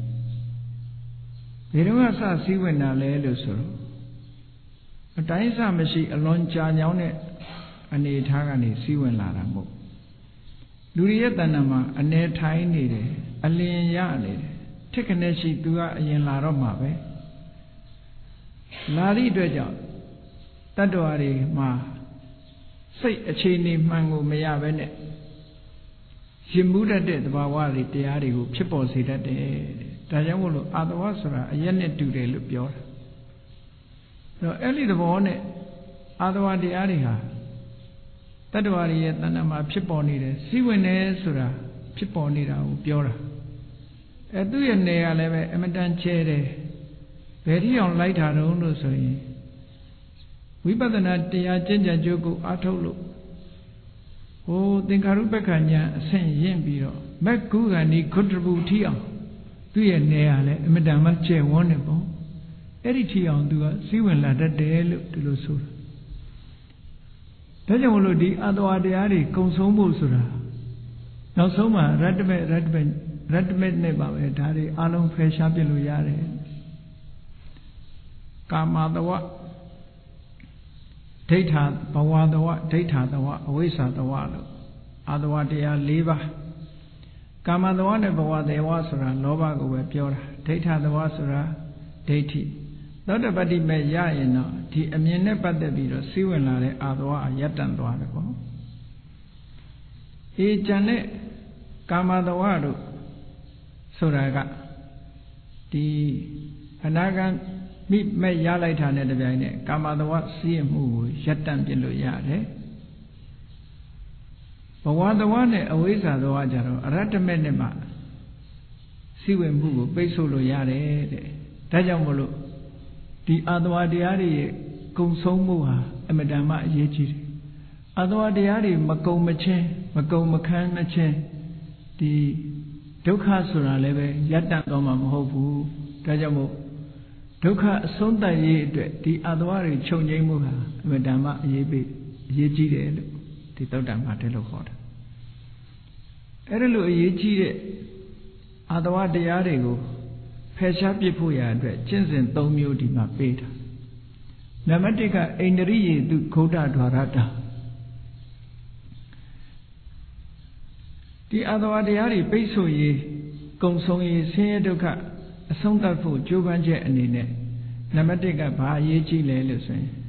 Speaker 1: ဘယ်တော့မှစစီးဝင်တာလဲလို့ဆိုတော့အတိုင်းစမရှိအလွန်ကြာညောင်းတဲ့အနေထားကနေစီးဝင်လာတာမဟုတ်လူတွေရဲ့တဏ္ဍာမှာအနေထိုင်နေတယ်အလင်းရနေတယ်ထစ်ခနဲ့ရှိသူကအရင်လာတော့မှာပဲလာသည့်အတွက်ကြောင့်တတ္တဝါတွေမှာစိတ်အခြေအနေမှန်ကိုမရဘဲနဲ့ရင်မှုတတ်တဲ့သဘာဝတွေတရားတွေကိုဖြစ်ပေါ်စေတတ်တယ်ဒါကြောင့်မို့လို့အာသဝဆိုတာအရက်နဲ့တူတယ်လို့ပြောတာအဲ့ဒီသဘောနဲ့အာသဝတရားတွေဟာတတ္တဝါတွေရဲ့တဏ္ဍာမှာဖြစ်ပေါ်နေတယ်စီးဝင်တယ်ဆိုတာဖြစ်ပေါ်နေတာကိုပြောတာသူ့ရဲ့နယ်ကလည်းပဲအမတန်ကျဲတယ်ဘယ်ထိအောင်လိုက်တာတုံးလို့ဆိုရင်ဝိပဿနာတရားကျင့်ကြံကြိုးကိုအားထုတ်လို့သင်္ခါရုပ္ပခဏ်ညာအဆင့်ရင့်ပြီးတော့မက်ကုဂန္ဒီခုတ္တပူထီအောင်သူ့ရဲ့နယ်ကလည်းအမတန်မှကျဲဝန်းနေပေါ့အဲ့ဒီထီအောင်သူကစီးဝင်လာတတ်တယ်လို့ဒီလိုဆိုတာဒါကြောင့်မလို့ဒီအာသဝတရားတွေကုံဆုံးဖို့ဆိုတာနောက်ဆုံးမှာရတ္တမေနဲ့ပါပဲဒါတွေအလုံးဖယ်ရှားပြလို့ရတယ်ကာမတဝဒိဋ္ဌာဘဝတဝဒိဋ္ဌာတဝအဝိဇ္ဇာတဝလို့အာသဝတရား၄ပါးကာမတဝနဲ့ဘဝတဝဆိုတာလောဘကိုပဲပြောတာဒိဋ္ဌာတဝဆိုတာဒိဋ္ဌိသောတပတ္တိမဲ့ရရင်တော့ဒီအမြင်နဲ့ပတ်သက်ပြီးတော့စီးဝင်လာတဲ့အာသဝအရပ်တန့်သွားတယ်ပေါ့ကျန်တဲ့ကာမတဝတို့ဆိုတာကဒီအနာဂတ်မိမဲ့ရလိုက်တာနဲ့တပြိုင်နက်ကာမတဝစီးမှုကိုရပ်တန့်ပြလို့ရတယ်ဘဝတဝနဲ့အဝိဇ္ဇာတဝကြတော့အရတ္တမေနဲ့မှစီးဝင်မှုကိုပိတ်ဆို့လို့ရတယ်တဲ့ဒါကြောင့်မို့လို့ဒီအာသဝတရားတွေရဲ့ကုံဆုံးမှုဟာအမတန်မှအရေးကြီးတယ်အာသဝတရားတွေမကုံမချင်းမကုံမခန်းမချင်းဒီဒုက္ခဆိုတာလည်းပဲရပ်တန့်တော့မှာမဟုတ်ဘူးဒါကြောင့်မို့ဒုက္ခအဆုံးသတ်ရေးအတွက်ဒီအာသဝတွေချုပ်ငြိမ်းမှုဟာအမတန်မှအရေးကြီးတယ်လို့ဒီသုတ္တံမှာတဲ့လို့ခေါ်တယ်အဲ့ဒါလိုအရေးကြီးတဲ့အာသဝတရားတွေကိုဖယ်ရှားပစ်ဖို့ရအတွက်ကျင့်စဉ်၃မျိုးဒီမှာပေးတာနံပါတ်၁ကအိန္ဒြိယေတုဂௌတဒွါရတဒီအာသဝတရားတွေပိတ်ဆို့ရေးကုံဆုံးရေးဆင်းရဲဒုက္ခအဆုံးသတ်ဖို့ကြိုးပမ်းချက်အနေနဲ့နံပါတ်၁ကဘာအရေးကြီးလဲလို့ဆိုရင်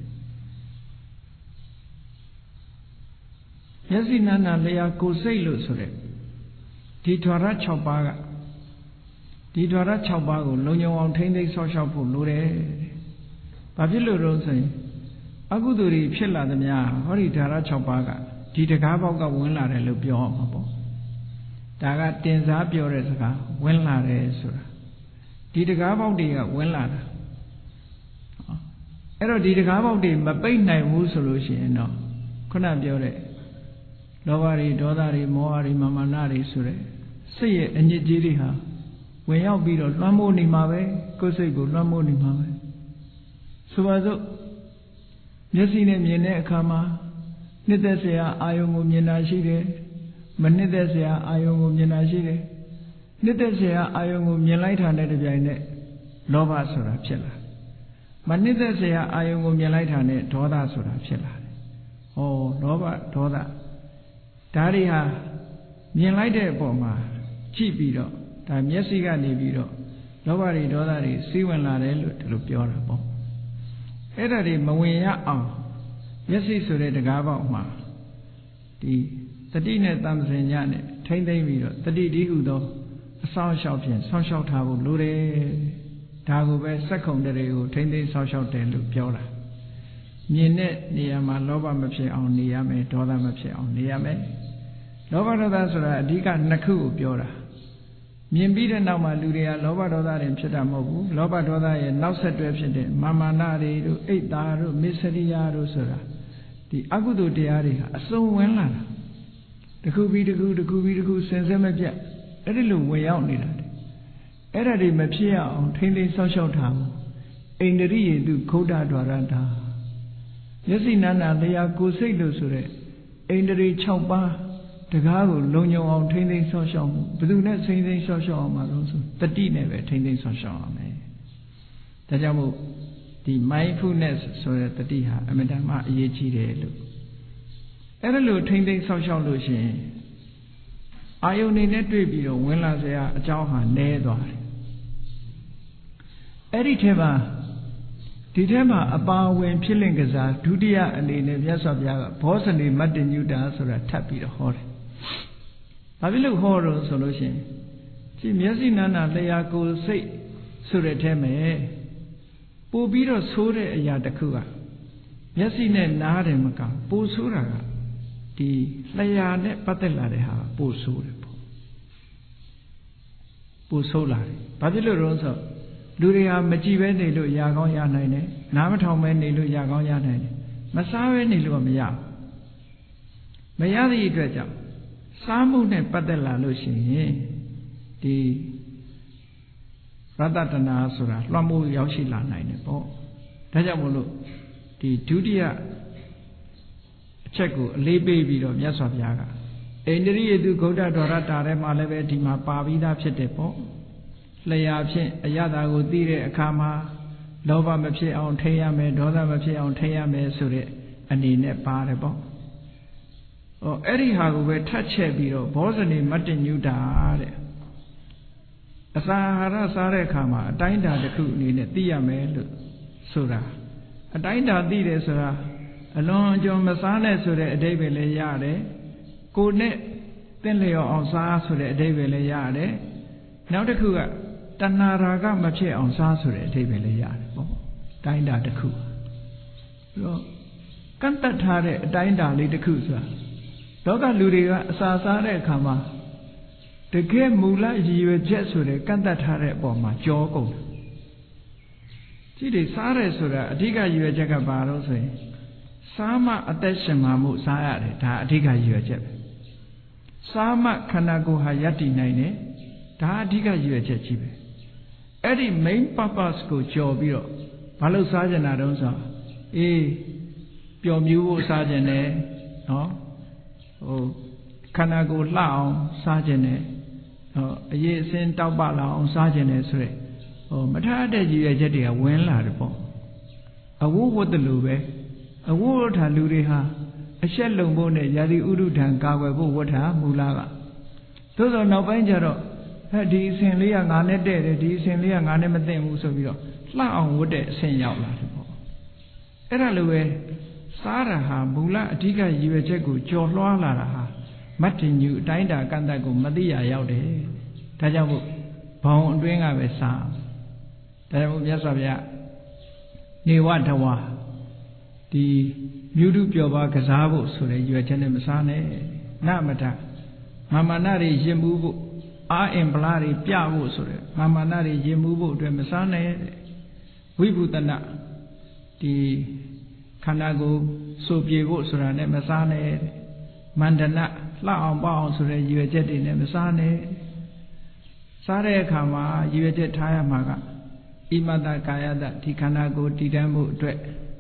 Speaker 1: မျက်စိနာနာလျာကိုယ်စိတ်လို့ဆိုတဲ့ဒီဓဝရ6ပါးကဒီဓဝရ6ပါးကိုလုံခြုံအောင်ထိမ့်သိမ်းဆောက်ရှောက်ဖို့လိုတယ်။ဘာဖြစ်လို့တော့ဆိုရင်အကုသိုလ်တွေဖြစ်လာသမျှဟောဒီဓဝရ6ပါးကဒီတကားပေါက်ကဝင်လာတယ်လို့ပြောအောင်ပါပေါ့။ဒါကတင်စားပြောတဲ့စကားဝင်လာတယ်ဆိုတာဒီတကားပေါက်တွေကဝင်လာတာအဲ့တော့ဒီတကားပေါက်တွေမပိတ်နိုင်ဘူးဆိုလို့ရှိရင်တော့ခုနပြောတဲ့လောဘတွေဒေါသတွေမောဟတွေမာမာနတွေဆိုတဲ့စိတ်ရဲ့အညစ်အကြေးတွေဟာဝင်ရောက်ပြီးတော့လွှမ်းမိုးနေမှာပဲကိုယ်စိတ်ကိုလွှမ်းမိုးနေမှာပဲဆိုပါစို့မျက်စိနဲ့မြင်တဲ့အခါမှာနှစ်သက်စရာအာယုံကိုမြင်တာရှိတယ်မနှစ်သက်စရာအာယုံကိုမြင်တာရှိတယ်နှစ်သက်စရာအာယုံကိုမြင်လိုက်တာနဲ့တပြိုင်နက်လောဘဆိုတာဖြစ်လာမနှစ်သက်စရာအာယုံကိုမြင်လိုက်တာနဲ့ဒေါသဆိုတာဖြစ်လာတယ်။ဩလောဘဒေါသဒါတွေဟာမြင်လိုက်တဲ့အပေါ်မှာကြည့်ပြီးတော့ဒါမျက်စိကနေပြီးတော့လောဘတွေဒေါသတွေစီးဝင်လာတယ်လို့ဒီလိုပြောတာပေါ့။အဲ့ဒါတွေမဝင်ရအောင်မျက်စိဆိုတဲ့တကားပေါက်မှာဒီတတိနဲ့တမ္ပစင်ညနဲ့ထိမ့်သိမ့်ပြီးတော့တတိဒီဟုသောအဆောင်လျှောက်ဖြင့်ဆောင်းလျှောက်ထားဖို့လိုတယ်ဒါကိုပဲစက္ခုံတရေကိုထိမ့်သိမ့်ဆောင်းလျှောက်တယ်လို့ပြောတာမြင်တဲ့နေရာမှာလောဘမဖြစ်အောင်နေရမယ်ဒေါသမဖြစ်အောင်နေရမယ်လောဘဒေါသဆိုတာအဓိကနှစ်ခုကိုပြောတာမြင်ပြီးတဲ့နောက်မှာလူတွေကလောဘဒေါသတွေဖြစ်တာမဟုတ်ဘူးလောဘဒေါသရဲ့နောက်ဆက်တွဲဖြစ်တဲ့မာမာနတွေတို့အိတ်သားတို့မစ္စရိယတို့ဆိုတာဒီအကုသိုလ်တရားတွေဟာအစုံဝင်လာတာတစ်ခုပြီးတစ်ခုတစ်ခုပြီးတစ်ခုဆင်ဆက်မပြတ်အဲ့ဒီလိုဝင်ရောက်နေတာအဲ့ဒါတွေမဖြစ်ရအောင်ထိမ့်သိမ်းဆောက်ရှောက်ထားဖို့အိန္ဒြိယေတုခௌဒဒွါရတာမျက်စိနာနာလျာကိုယ်စိတ်လို့ဆိုတဲ့အိန္ဒြေ6ပါးတကားကိုလုံခြုံအောင်ထိမ့်သိမ်းဆောက်ရှောက်မှုဘယ်သူနဲ့ထိမ့်သိမ်းဆောက်ရှောက်အောင်မှာလို့ဆိုတတိနဲ့ပဲထိမ့်သိမ်းဆောက်ရှောက်ရမယ်ဒါကြောင့်မို့ဒီ mindfulness ဆိုတဲ့တတိဟာအမြဲတမ်းအရေးကြီးတယ်လို့အဲ့ဒါလို့ထိမ့်သိမ်းဆောက်ရှောက်လို့ရှိရင်အာယုန်နေနဲ့တွေ့ပြီးတော့ဝင်လာစရာအကြောင်းဟာနည်းသွားတယ်အဲ့ဒီထဲမှာဒီထဲမှာအပါဝင်ဖြစ်လင့်ကစားဒုတိယအနေနဲ့မြတ်စွာဘုရားကဘောဇနေမတ္တညုတာဆိုတာထပ်ပြီးတော့ဟောတယ်။ဘာဖြစ်လို့ဟောတော့ဆိုလို့ရှိရင်ဒီမျက်စိနာနာလျှာကိုယ်စိတ်ဆိုတဲ့ထဲမှာပို့ပြီးတော့ဆိုးတဲ့အရာတစ်ခုကမျက်စိနဲ့နားတယ်မကပို့ဆိုးတာကဒီလျှာနဲ့ပတ်သက်လာတဲ့ဟာပို့ဆိုးတယ်ပေါ့ပို့ဆိုးလာတယ်။ဘာဖြစ်လို့လဲဆိုလူတွေဟာမကြည့်ပဲနေလို့ရကောင်းရနိုင်တယ်နားမထောင်ပဲနေလို့ရကောင်းရနိုင်တယ်မစားပဲနေလို့မရမရသည့်အတွက်ကြောင့်စားမှုနဲ့ပတ်သက်လာလို့ရှိရင်ဒီရတ္တတနာဆိုတာလွှမ်းမိုးရောက်ရှိလာနိုင်တယ်ပေါ့ဒါကြောင့်မို့လို့ဒီဒုတိယအချက်ကိုအလေးပေးပြီးတော့မြတ်စွာဘုရားကအိန္ဒြိယေတုဂௌဒဒွါရတာထဲမှာလည်းပဲဒီမှာပါပြီးသားဖြစ်တယ်ပေါ့လျှာဖြင့်အရသာကိုသိတဲ့အခါမှာလောဘမဖြစ်အောင်ထိရမယ်ဒေါသမဖြစ်အောင်ထိရမယ်ဆိုတဲ့အနေနဲ့ပါတယ်ပေါ့။အဲ့ဒီဟာကိုပဲထပ်ချက်ပြီးတော့ဘောဇနေမတ္တညုတာတဲ့အစာအာဟာရစားတဲ့အခါမှာအတိုင်းအတာတစ်ခုအနေနဲ့သိရမယ်လို့ဆိုတာအတိုင်းအတာသိတယ်ဆိုတာအလွန်အကျွံမစားနဲ့ဆိုတဲ့အဓိပ္ပာယ်လည်းရတယ်။ကိုယ်နဲ့သင်လျော်အောင်စားဆိုတဲ့အဓိပ္ပာယ်လည်းရတယ်။နောက်တစ်ခုကတဏှာရာဂမဖြစ်အောင်စားဆိုတဲ့အဓိပ္ပာယ်လည်းရတယ်ပေါ့တိုင်းတာတစ်ခုပြီးတော့ကန့်တတ်ထားတဲ့အတိုင်းတာလေးတစ်ခုဆိုတာလောကလူတွေကအစာစားတဲ့အခါမှာတကယ်မူလရည်ရွယ်ချက်ဆိုတဲ့ကန့်တတ်ထားတဲ့အပေါ်မှာကြောကုန်ကြည့်တယ်စားတယ်ဆိုတာအဓိကရည်ရွယ်ချက်ကဘာလို့ဆိုရင်စားမှအသက်ရှင်မှာမို့စားရတယ်ဒါအဓိကရည်ရွယ်ချက်ပဲစားမှခန္ဓာကိုယ်ဟာယက်တည်နိုင်တယ်ဒါအဓိကရည်ရွယ်ချက်ကြီးပဲအဲ့ဒီ main purpose ကိုကြော်ပြီးတော့ဘာလို့စားကြတာတုံးဆိုပျော်မြူးဖို့စားကြတယ်နော်ခန္ဓာကိုယ်လှအောင်စားကြတယ်အရေးအစင်းတောက်ပလာအောင်စားကြတယ်ဆိုရက်မထားတဲ့ရည်ရွယ်ချက်တွေကဝင်လာတယ်ပေါ့အဝိဝတ္တလူပဲအဝိဝတ္ထလူတွေဟာအရှက်လုံဖို့နဲ့ယာတိဥဒုထံကာကွယ်ဖို့ဝတ္ထမူလာကသို့သောနောက်ပိုင်းကျတော့ဒီအစဉ်လေးကငါနဲ့တဲ့တယ်ဒီအစဉ်လေးကငါနဲ့မသိဘူးဆိုပြီးတော့လှအောင်ဝတ်တဲ့အစဉ်ရောက်လာတယ်ပေါ့အဲ့ဒါလိုပဲစားတာဟာမူလအဓိကရည်ရွယ်ချက်ကိုကြော်လွှားလာတာဟာမတ္တညုအတိုင်းတာကန့်တတ်ကိုမသိရရောက်တယ်ဒါကြောင့်မို့ဘောင်အတွင်းကပဲစားဒါကြောင့်မို့မြတ်စွာဘုရားနေဝတဝါဒီမြုဒုပျော်ပါကစားဖို့ဆိုတဲ့ရည်ရွယ်ချက်နဲ့မစားနဲ့နမထမာမာနတွေရင်မှုဖို့အာအင်ပလာတွေပြဖို့ဆိုတဲ့မာမာနတွေရင်မှုဖို့အတွက်မစားနဲ့ဝိဗုတနာဒီခန္ဓာကိုယ်စိုးပြေဖို့ဆိုတာနဲ့မစားနဲ့ mandana lao bao so the you jet in the sane Sare Kama you jet tire maga Imada Kayada Tikanago Tidamu Dre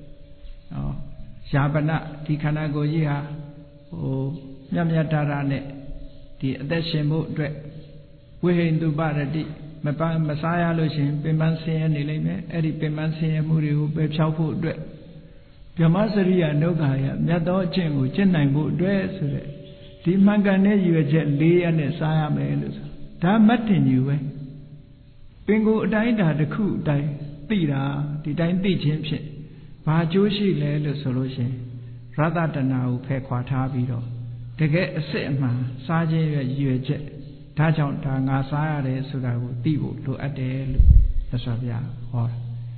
Speaker 1: Shabana Tikanago Yiha O Yamyatarane the Adeshimo Dre we in Dubaradi Messiah Lucian Pimansi and Elime Eddie Pimansi and Muriu Bepchapu Dre Yamasaria Nogaya Yado Chingu Chinaibu Dre the Mangane you jet Lee and the Saya Melus that Martin you Bingo died the coup die Tira the dine teaching Bajoshi led the solution rather than now Pequatabido. To get a setman, Sergeant you jet, Tajon Tangasaya so that would be to Adele the Savia or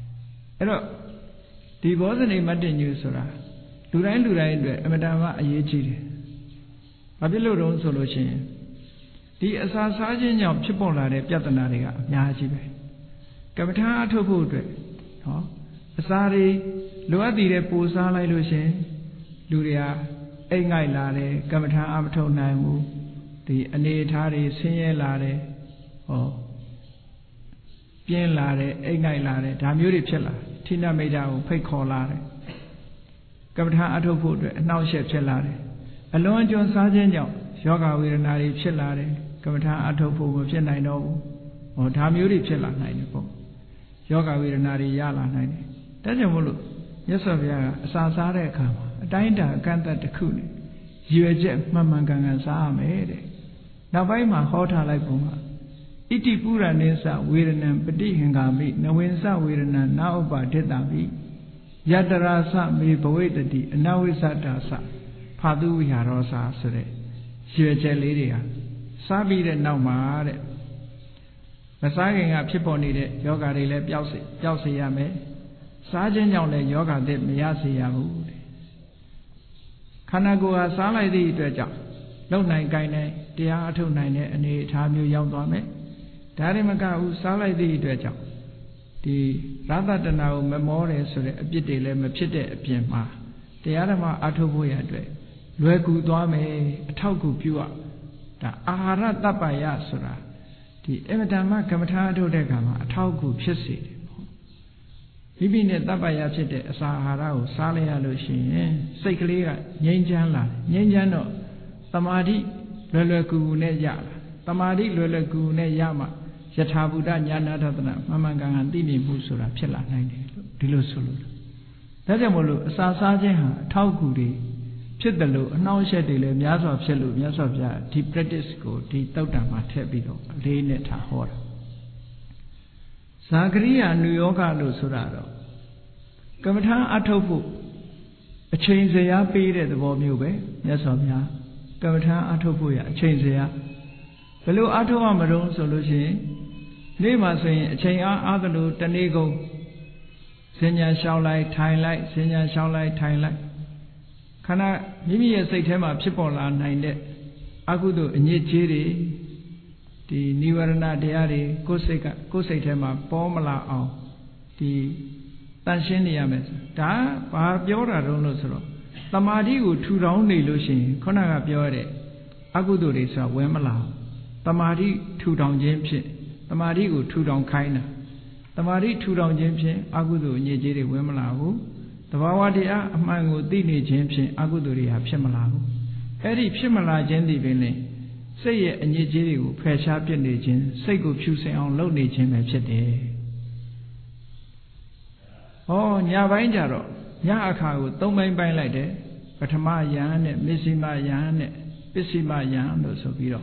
Speaker 1: the wasn't a Martin Usura. Duran Amadama Ayechi Babylon solution. The Sergeant of Chipola de Piatanaria, Yajibe. Captain Topu, Asari, Luadi Pusala Lucien, Luria, Engai Lade, Captain Amato Naimu, the Anetari, Senior Lade, or Bien Lade, Engai Lade, Damuri Chella, Tina Medao, Payco Lade, Captain Atopu, now Chef Chellade. Alone John Sergeant Yoga with an Ari Chellade. Kamata Atopo Chennai no or Tamuri Chella 94. Yoga with an Ari Yala 90. Tajamulu, yes of Ya Sasare Kama, a dinda canta the Kuni. You a jet Mamangang and Saame. Navaima Hota like Puma. Iti Pura Nesa with an Pedi Hangami, Nawinsa with an Naoba Tetabi. Yadarasa me poetati, and now is Atasa. Padu Yarosa Sere. She a jelly. Sabi the Nauma, the sagging up people needed yoga rele Yausi Yame, Sergeant Yole yoga did Miyasi Yamu. Kanagua Sala di Dredja, no nine gaine, dia 2 9 and 8 time you young dame. Darimaka Sala di Dredja. The rather than now memorials of the Abidile Mepide Piema, the Adama Atoboya Dre, Luegu Dame, a Tauku Pua. Ahara Tapaya Sura, the Emetama Kamatado de Gama, a Tauku Chessi. Living at Tapaya Chete, Sahara, Salia Lucian, Seklia, Yanjala, Yanjano, Tamadi, Lulaku Neya, Tamadi, Lulaku Neyama, Yatabuda, Yanatana, Mamangang and Dimi Busura, Pilla 90, Dilusulu. Tajamulu, Sasaja, Taukudi. Chidalo, now shed the Mias of Selu, Mias of Ya, the practice go, the Tautama Tebido, Leneta Hora. Sagria, New Yorker Lusurado. Kamata Atopu, a change the ya paid at the Bomube, yes of Ya. Kamata Atopuya, a change the ya. Below Ato Amaron solution, they must say a chain Adalo, Tanego, Senya shall like, time like, Senya shall like, time like. Kana Mimi say Tema Chipola 9 Agudo Nyechiri the Nivarana Diari Kosetema Pomala the Tanshiniames Da Babiora Ronosro Tamadi would 2 round illusion Konaga Biore Agudo is a Wemala Tamadi 2 down James Tamadi would 2 down Kaina Tamadi 2 down James Agudo Nyejiri Wemala the Vawadia Mango Dini James Aguduria Pimalago. Eddie Pimala Jendi Vene. Say it and Yejiri, Pressure Pianagin, say go choosing on lonely Jim at Chete. Oh, Nyavanjaro, Yaka, don't mind by like that, but Ma Yan, Missima Yan, Pissima Yan, or so be all.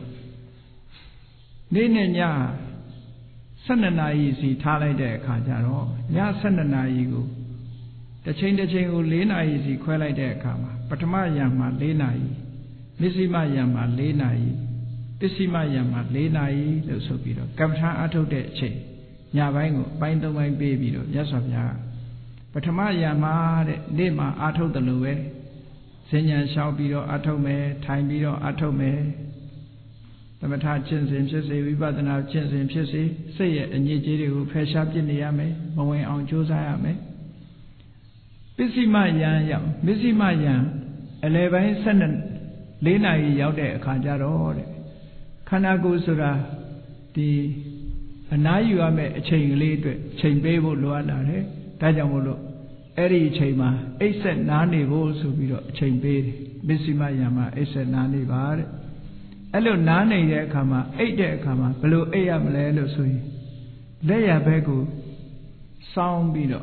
Speaker 1: Nene Ya Sanana easy, Tale de Kajaro, Ya Sanana Igu. The chain will Lena easy, Quella de Kama, Patama Yama, Lena, Missima Yama, Lena, Pissima Yama, Lena, the Sopido, Kamta Ato de Che, Yavango, bind the wine baby, yes of Ya. Patama Yama, Lema, Ato the Lue, Senya Shaubido, Atome, Timebido, Atome, the Mata Chins and Chessy, we button out Chins and Chessy, say it, and Yejiri who press up in the Yame, Moe on Josiah me. Pissima Yan, Missima Yan, 11 Sendon, 4 နာရီရောက်တဲ့အခါကျတော့တဲ့ခန္ဓာကိုယ်ဆိုတာဒီအနားယူရမယ့်အချိန်ကလေးအတွက်ချိန်ပေးဖို့လိုအပ်လာတယ်ဒါကြောင့်မို့လို့အဲ့ဒီအချိန်မှာအိပ်ဆက်နားနေဖို့ဆိုပြီးတော့အချိန်ပေးတယ်မစ္စည်းမယံမှာအိပ်ဆက်နားနေပါတဲ့အဲ့လိုနားနေတဲ့အခါမှာအိပ်တဲ့အခါမှာဘယ်လိုအိပ်ရမလဲလို့ဆိုရင်လက်ရဘက်ကိုစောင်းပြီးတော့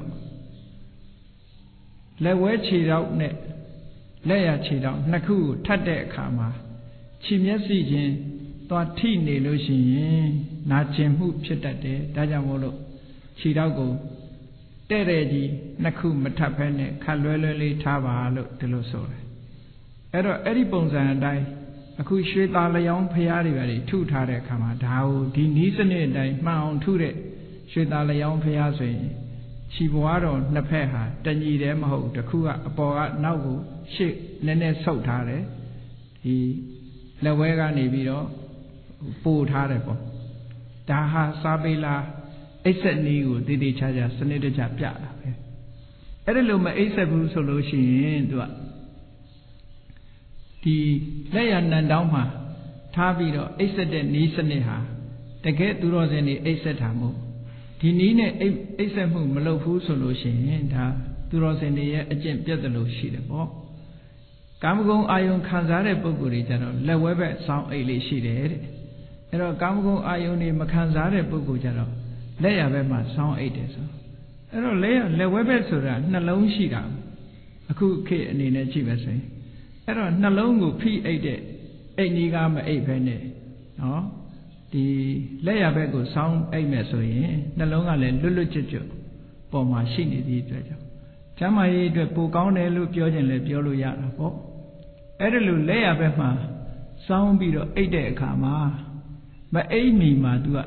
Speaker 1: လက်ဝဲခြေထောက်နဲ့လက်ရခြေထောက်နှစ်ခုကိုထပ်တဲ့အခါမှာခြေမျက်စိချင်းသွားထိနေလို့ရှိရင်နာကျင်မှုဖြစ်တတ်တယ်ဒါကြောင့်မို့လို့ခြေထောက်ကိုတဲ့တဲ့ကြီးနှစ်ခုမထပ်ဖဲနဲ့ခတ်လွဲလွဲလေးထားပါလို့ဒီလိုဆိုတယ်အဲ့တော့အဲ့ဒီပုံစံအတိုင်းအခုရွှေသားလျောင်းဖျားတွေပဲထုထားတဲ့အခါမှာဒါကိုဒီနီးစနစ်အတိုင်းမှန်အောင်ထုတဲ့ရွှေသားလျောင်းဖျားဆိုရင်ခြေဘွားတော်နှစ်ဖက်ဟာတညီတည်းမဟုတ်တစ်ခုကအပေါ်ကနောက်ကိုရှေ့နည်းနည်းဆုပ်ထားတယ်ဒီလက်ဝဲကနေပြီးတော့ပို့ထားတယ်ပေါ့ဒါဟာစာပေလာအိပ်ဆက်နည်းကိုတည်တည်ချာချာစနစ်တကျပြတာပဲအဲ့ဒါလို့မအိပ်ဆက်ဘူးဆိုလို့ရှိရင်သူကဒီလက်ရနံတောင်းမှာထားပြီးတော့အိပ်ဆက်တဲ့နည်းစနစ်ဟာတကယ်သူတော်စင်တွေအိပ်ဆက်တာမဟုတ်ဒီနည်းနဲ့အိပ်ဆက်မှုမလုပ်ဘူးဆိုလို့ရှိရင်ဒါသူတော်စင်တွေရဲ့အကျင့်ပြတ်တယ်လို့ရှိတယ်ပေါ့ကာမဂုဏ်အာယုံခံစားတဲ့ပုဂ္ဂိုလ်တွေကျတော့လက်ဝဲဘက်ဆောင်းအိတ်လေးရှိတယ်တဲ့အဲ့တော့ကာမဂုဏ်အာယုံတွေမခံစားတဲ့ပုဂ္ဂိုလ်ကျတော့လက်ရဘက်မှာဆောင်းအိတ်တယ်ဆိုအဲ့တော့လက်ဝဲဘက်ဆိုတာနှလုံးရှိတာအခုခေတ်အနေနဲ့ကြည့်မယ်ဆိုရင်အဲ့တော့နှလုံးကိုဖိအိတ်တဲ့အိတ်ကြီးကမအိတ်ပဲနဲ့နော်ဒီလက်ရဘက်ကိုဆောင်းအိတ်မယ်ဆိုရင်နှလုံးကလည်းလွတ်လွတ်ကျွတ်ကျွတ်ပေါ်မှာရှိနေသည့်အတွက်ကြောင့်ကျမ်းမာရေးအတွက်ပိုကောင်းတယ်လို့ပြောခြင်းလည်းပြောလို့ရတာပေါ့အဲ့ဒါလို့လက်ရဘက်မှာစောင်းပြီးတော့အိတ်တဲ့အခါမှာမအိတ်မီမှာ तू က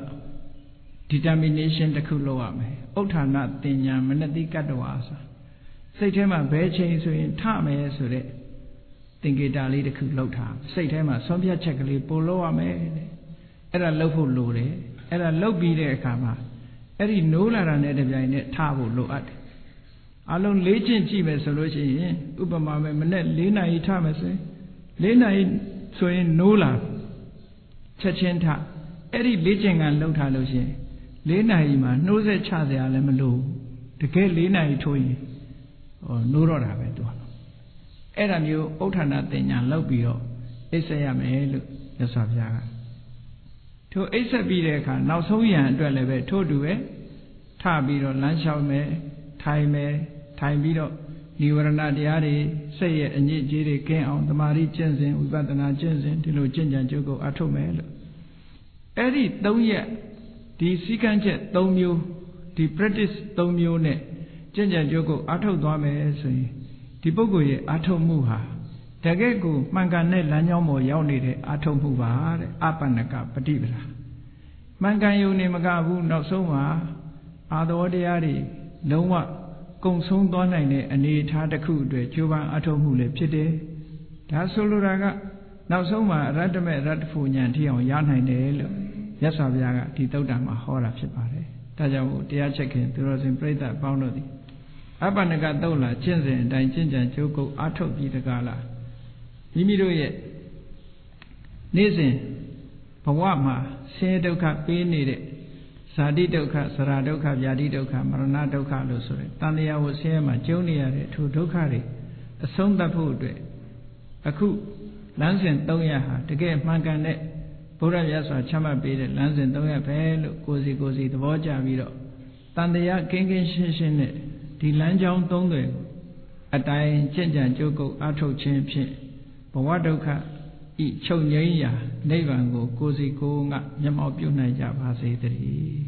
Speaker 1: determination တစ်ခုလုပ်ရမယ်ဥဋ္ဌာဏတင်ညာမနတိကတ္တဝါဆိုစိတ်ထဲမှာဘယ်ချိန်ဆိုရင်ထမယ်ဆိုတဲ့သင်္ကေတလေးတစ်ခုလုပ်ထားစိတ်ထဲမှာဆုံးဖြတ်ချက်ကလေးပို့လုပ်ရမယ်တဲ့အဲ့ဒါလုပ်ဖို့လိုတယ်အဲ့ဒါလုပ်ပြီးတဲ့အခါမှာအဲ့ဒီနိုးလာတာနဲ့တပြိုင်နက်ထဖို့လိုအပ်တယ်အလုံးလေ့ကျင့်ကြည့်မယ်ဆိုလို့ရှိရင်ဥပမာပဲမနေ့4နာရီထမယ်ဆိုရင်4နာရီဆိုရင်နိုးလာချက်ချင်းထအဲ့ဒီလေ့ကျင့်ကန်လုပ်ထားလို့ရှိရင်4နာရီမှာနှိုးဆက်ချစရာလည်းမလိုတကယ်4နာရီထိုးရင်နိုးတော့တာပဲသူကအဲ့ဒါမျိုးဥဋ္ဌာဏတင်ညာလောက်ပြီးတော့အိပ်ဆက်ရမယ်လို့မြတ်စွာဘုရားကထိုအိပ်ဆက်ပြီးတဲ့အခါနောက်ဆုံးရန်အတွက်လည်းပဲထို့တူပဲထပြီးတော့လမ်းလျှောက်မယ်ထိုင်ပြီးတော့និဝရဏတရားတွေစိတ်ရဲ့အညစ်အကြေးတွေကင်းအောင်တမာရီကျင့်စဉ်ဝိပဿနာကျင့်စဉ်ဒီလိုကျင့်ကြံကြိုးကိုအထုတ်မယ်လို့အဲ့ဒီ3ရက်ဒီစည်းကမ်းချက်3မျိုးဒီ practice 3မျိုးနဲ့ကျင့်ကြံကြိုးကိုအထုတ်သွားမယ်ဆိုရင်ဒီပုဂ္ဂိုလ်ရဲ့အထုတ်မှုဟာတကယ့်ကိုမှန်ကန်တဲ့လမ်းကြောင်းပေါ်ရောက်နေတဲ့အထုတ်မှုပါတဲ့အပ္ပန္နကပฏิပဒါမှန်ကန်ယုံနေမကဘူးနောက်ဆုံးမှာအာသောတရားတွေလုံးဝကုံဆုံးသွားနိုင်တဲ့အနေအထားတစ်ခုအတွက်ကြိုးပမ်းအထောက်မှုလည်းဖြစ်တယ်။ဒါဆိုလိုတာကနောက်ဆုံးမှာအရတ္တမေအရတ္တဖို့ဉာဏ်ထိအောင်ရနိုင်တယ်လို့မြတ်စွာဘုရားကဒီသုတ္တံမှာဟောတာဖြစ်ပါတယ်။ဒါကြောင့်တရားချက်ခင်သူတော်စင်ပြိဿအပေါင်းတို့သည်အပ္ပန္နကသုတ်လာကျင့်စဉ်အတိုင်းကျင့်ကြံကြိုးကုပ်အထောက်ပြီးတကားလားမိမိတို့ရဲ့နေ့စဉ်ဘဝမှာဆင်းရဲဒုက္ခပေးနေတဲ့ဇာတိဒုက္ခစရာဒုက္ခဗျာတိဒုက္ခမရဏဒုက္ခလို့ဆိုရယ်တန်တရားဝဆင်းရဲမှာကျုံနေရတဲ့ထိုဒုက္ခတွေအဆုံးသတ်ဖို့အတွက်အခုလမ်းစဉ်300ဟာတကယ်မှန်ကန်တဲ့ဘုရားမြတ်စွာချမှတ်ပေးတဲ့လမ်းစဉ်300ပဲလို့ကိုယ်စီသဘောကျပြီးတော့တန်တရားကင်းကင်းရှင်းရှင်းနဲ့ဒီလမ်းကြောင်း3တွေအတိုင်းကျင့်ကြံကြိုးကုပ်အထောက်ခြင်းဖြင့်ဘဝဒုက္ခဤချုပ်ငြိမ်းရာနိဗ္ဗာန်ကိုကိုယ်စီကိုယ်ငါမျက်မှောက်ပြုနိုင်ကြပါစေတည်း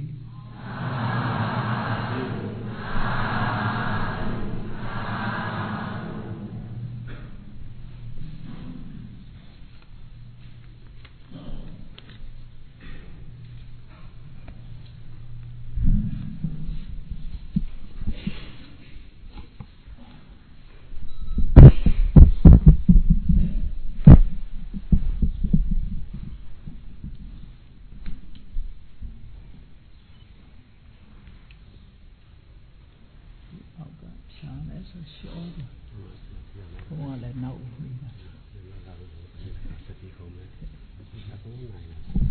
Speaker 1: ရှောတယ်ဘုရားလည်းနောက်နေတာ
Speaker 2: စတိခုံးမယ်အကုန်နိုင်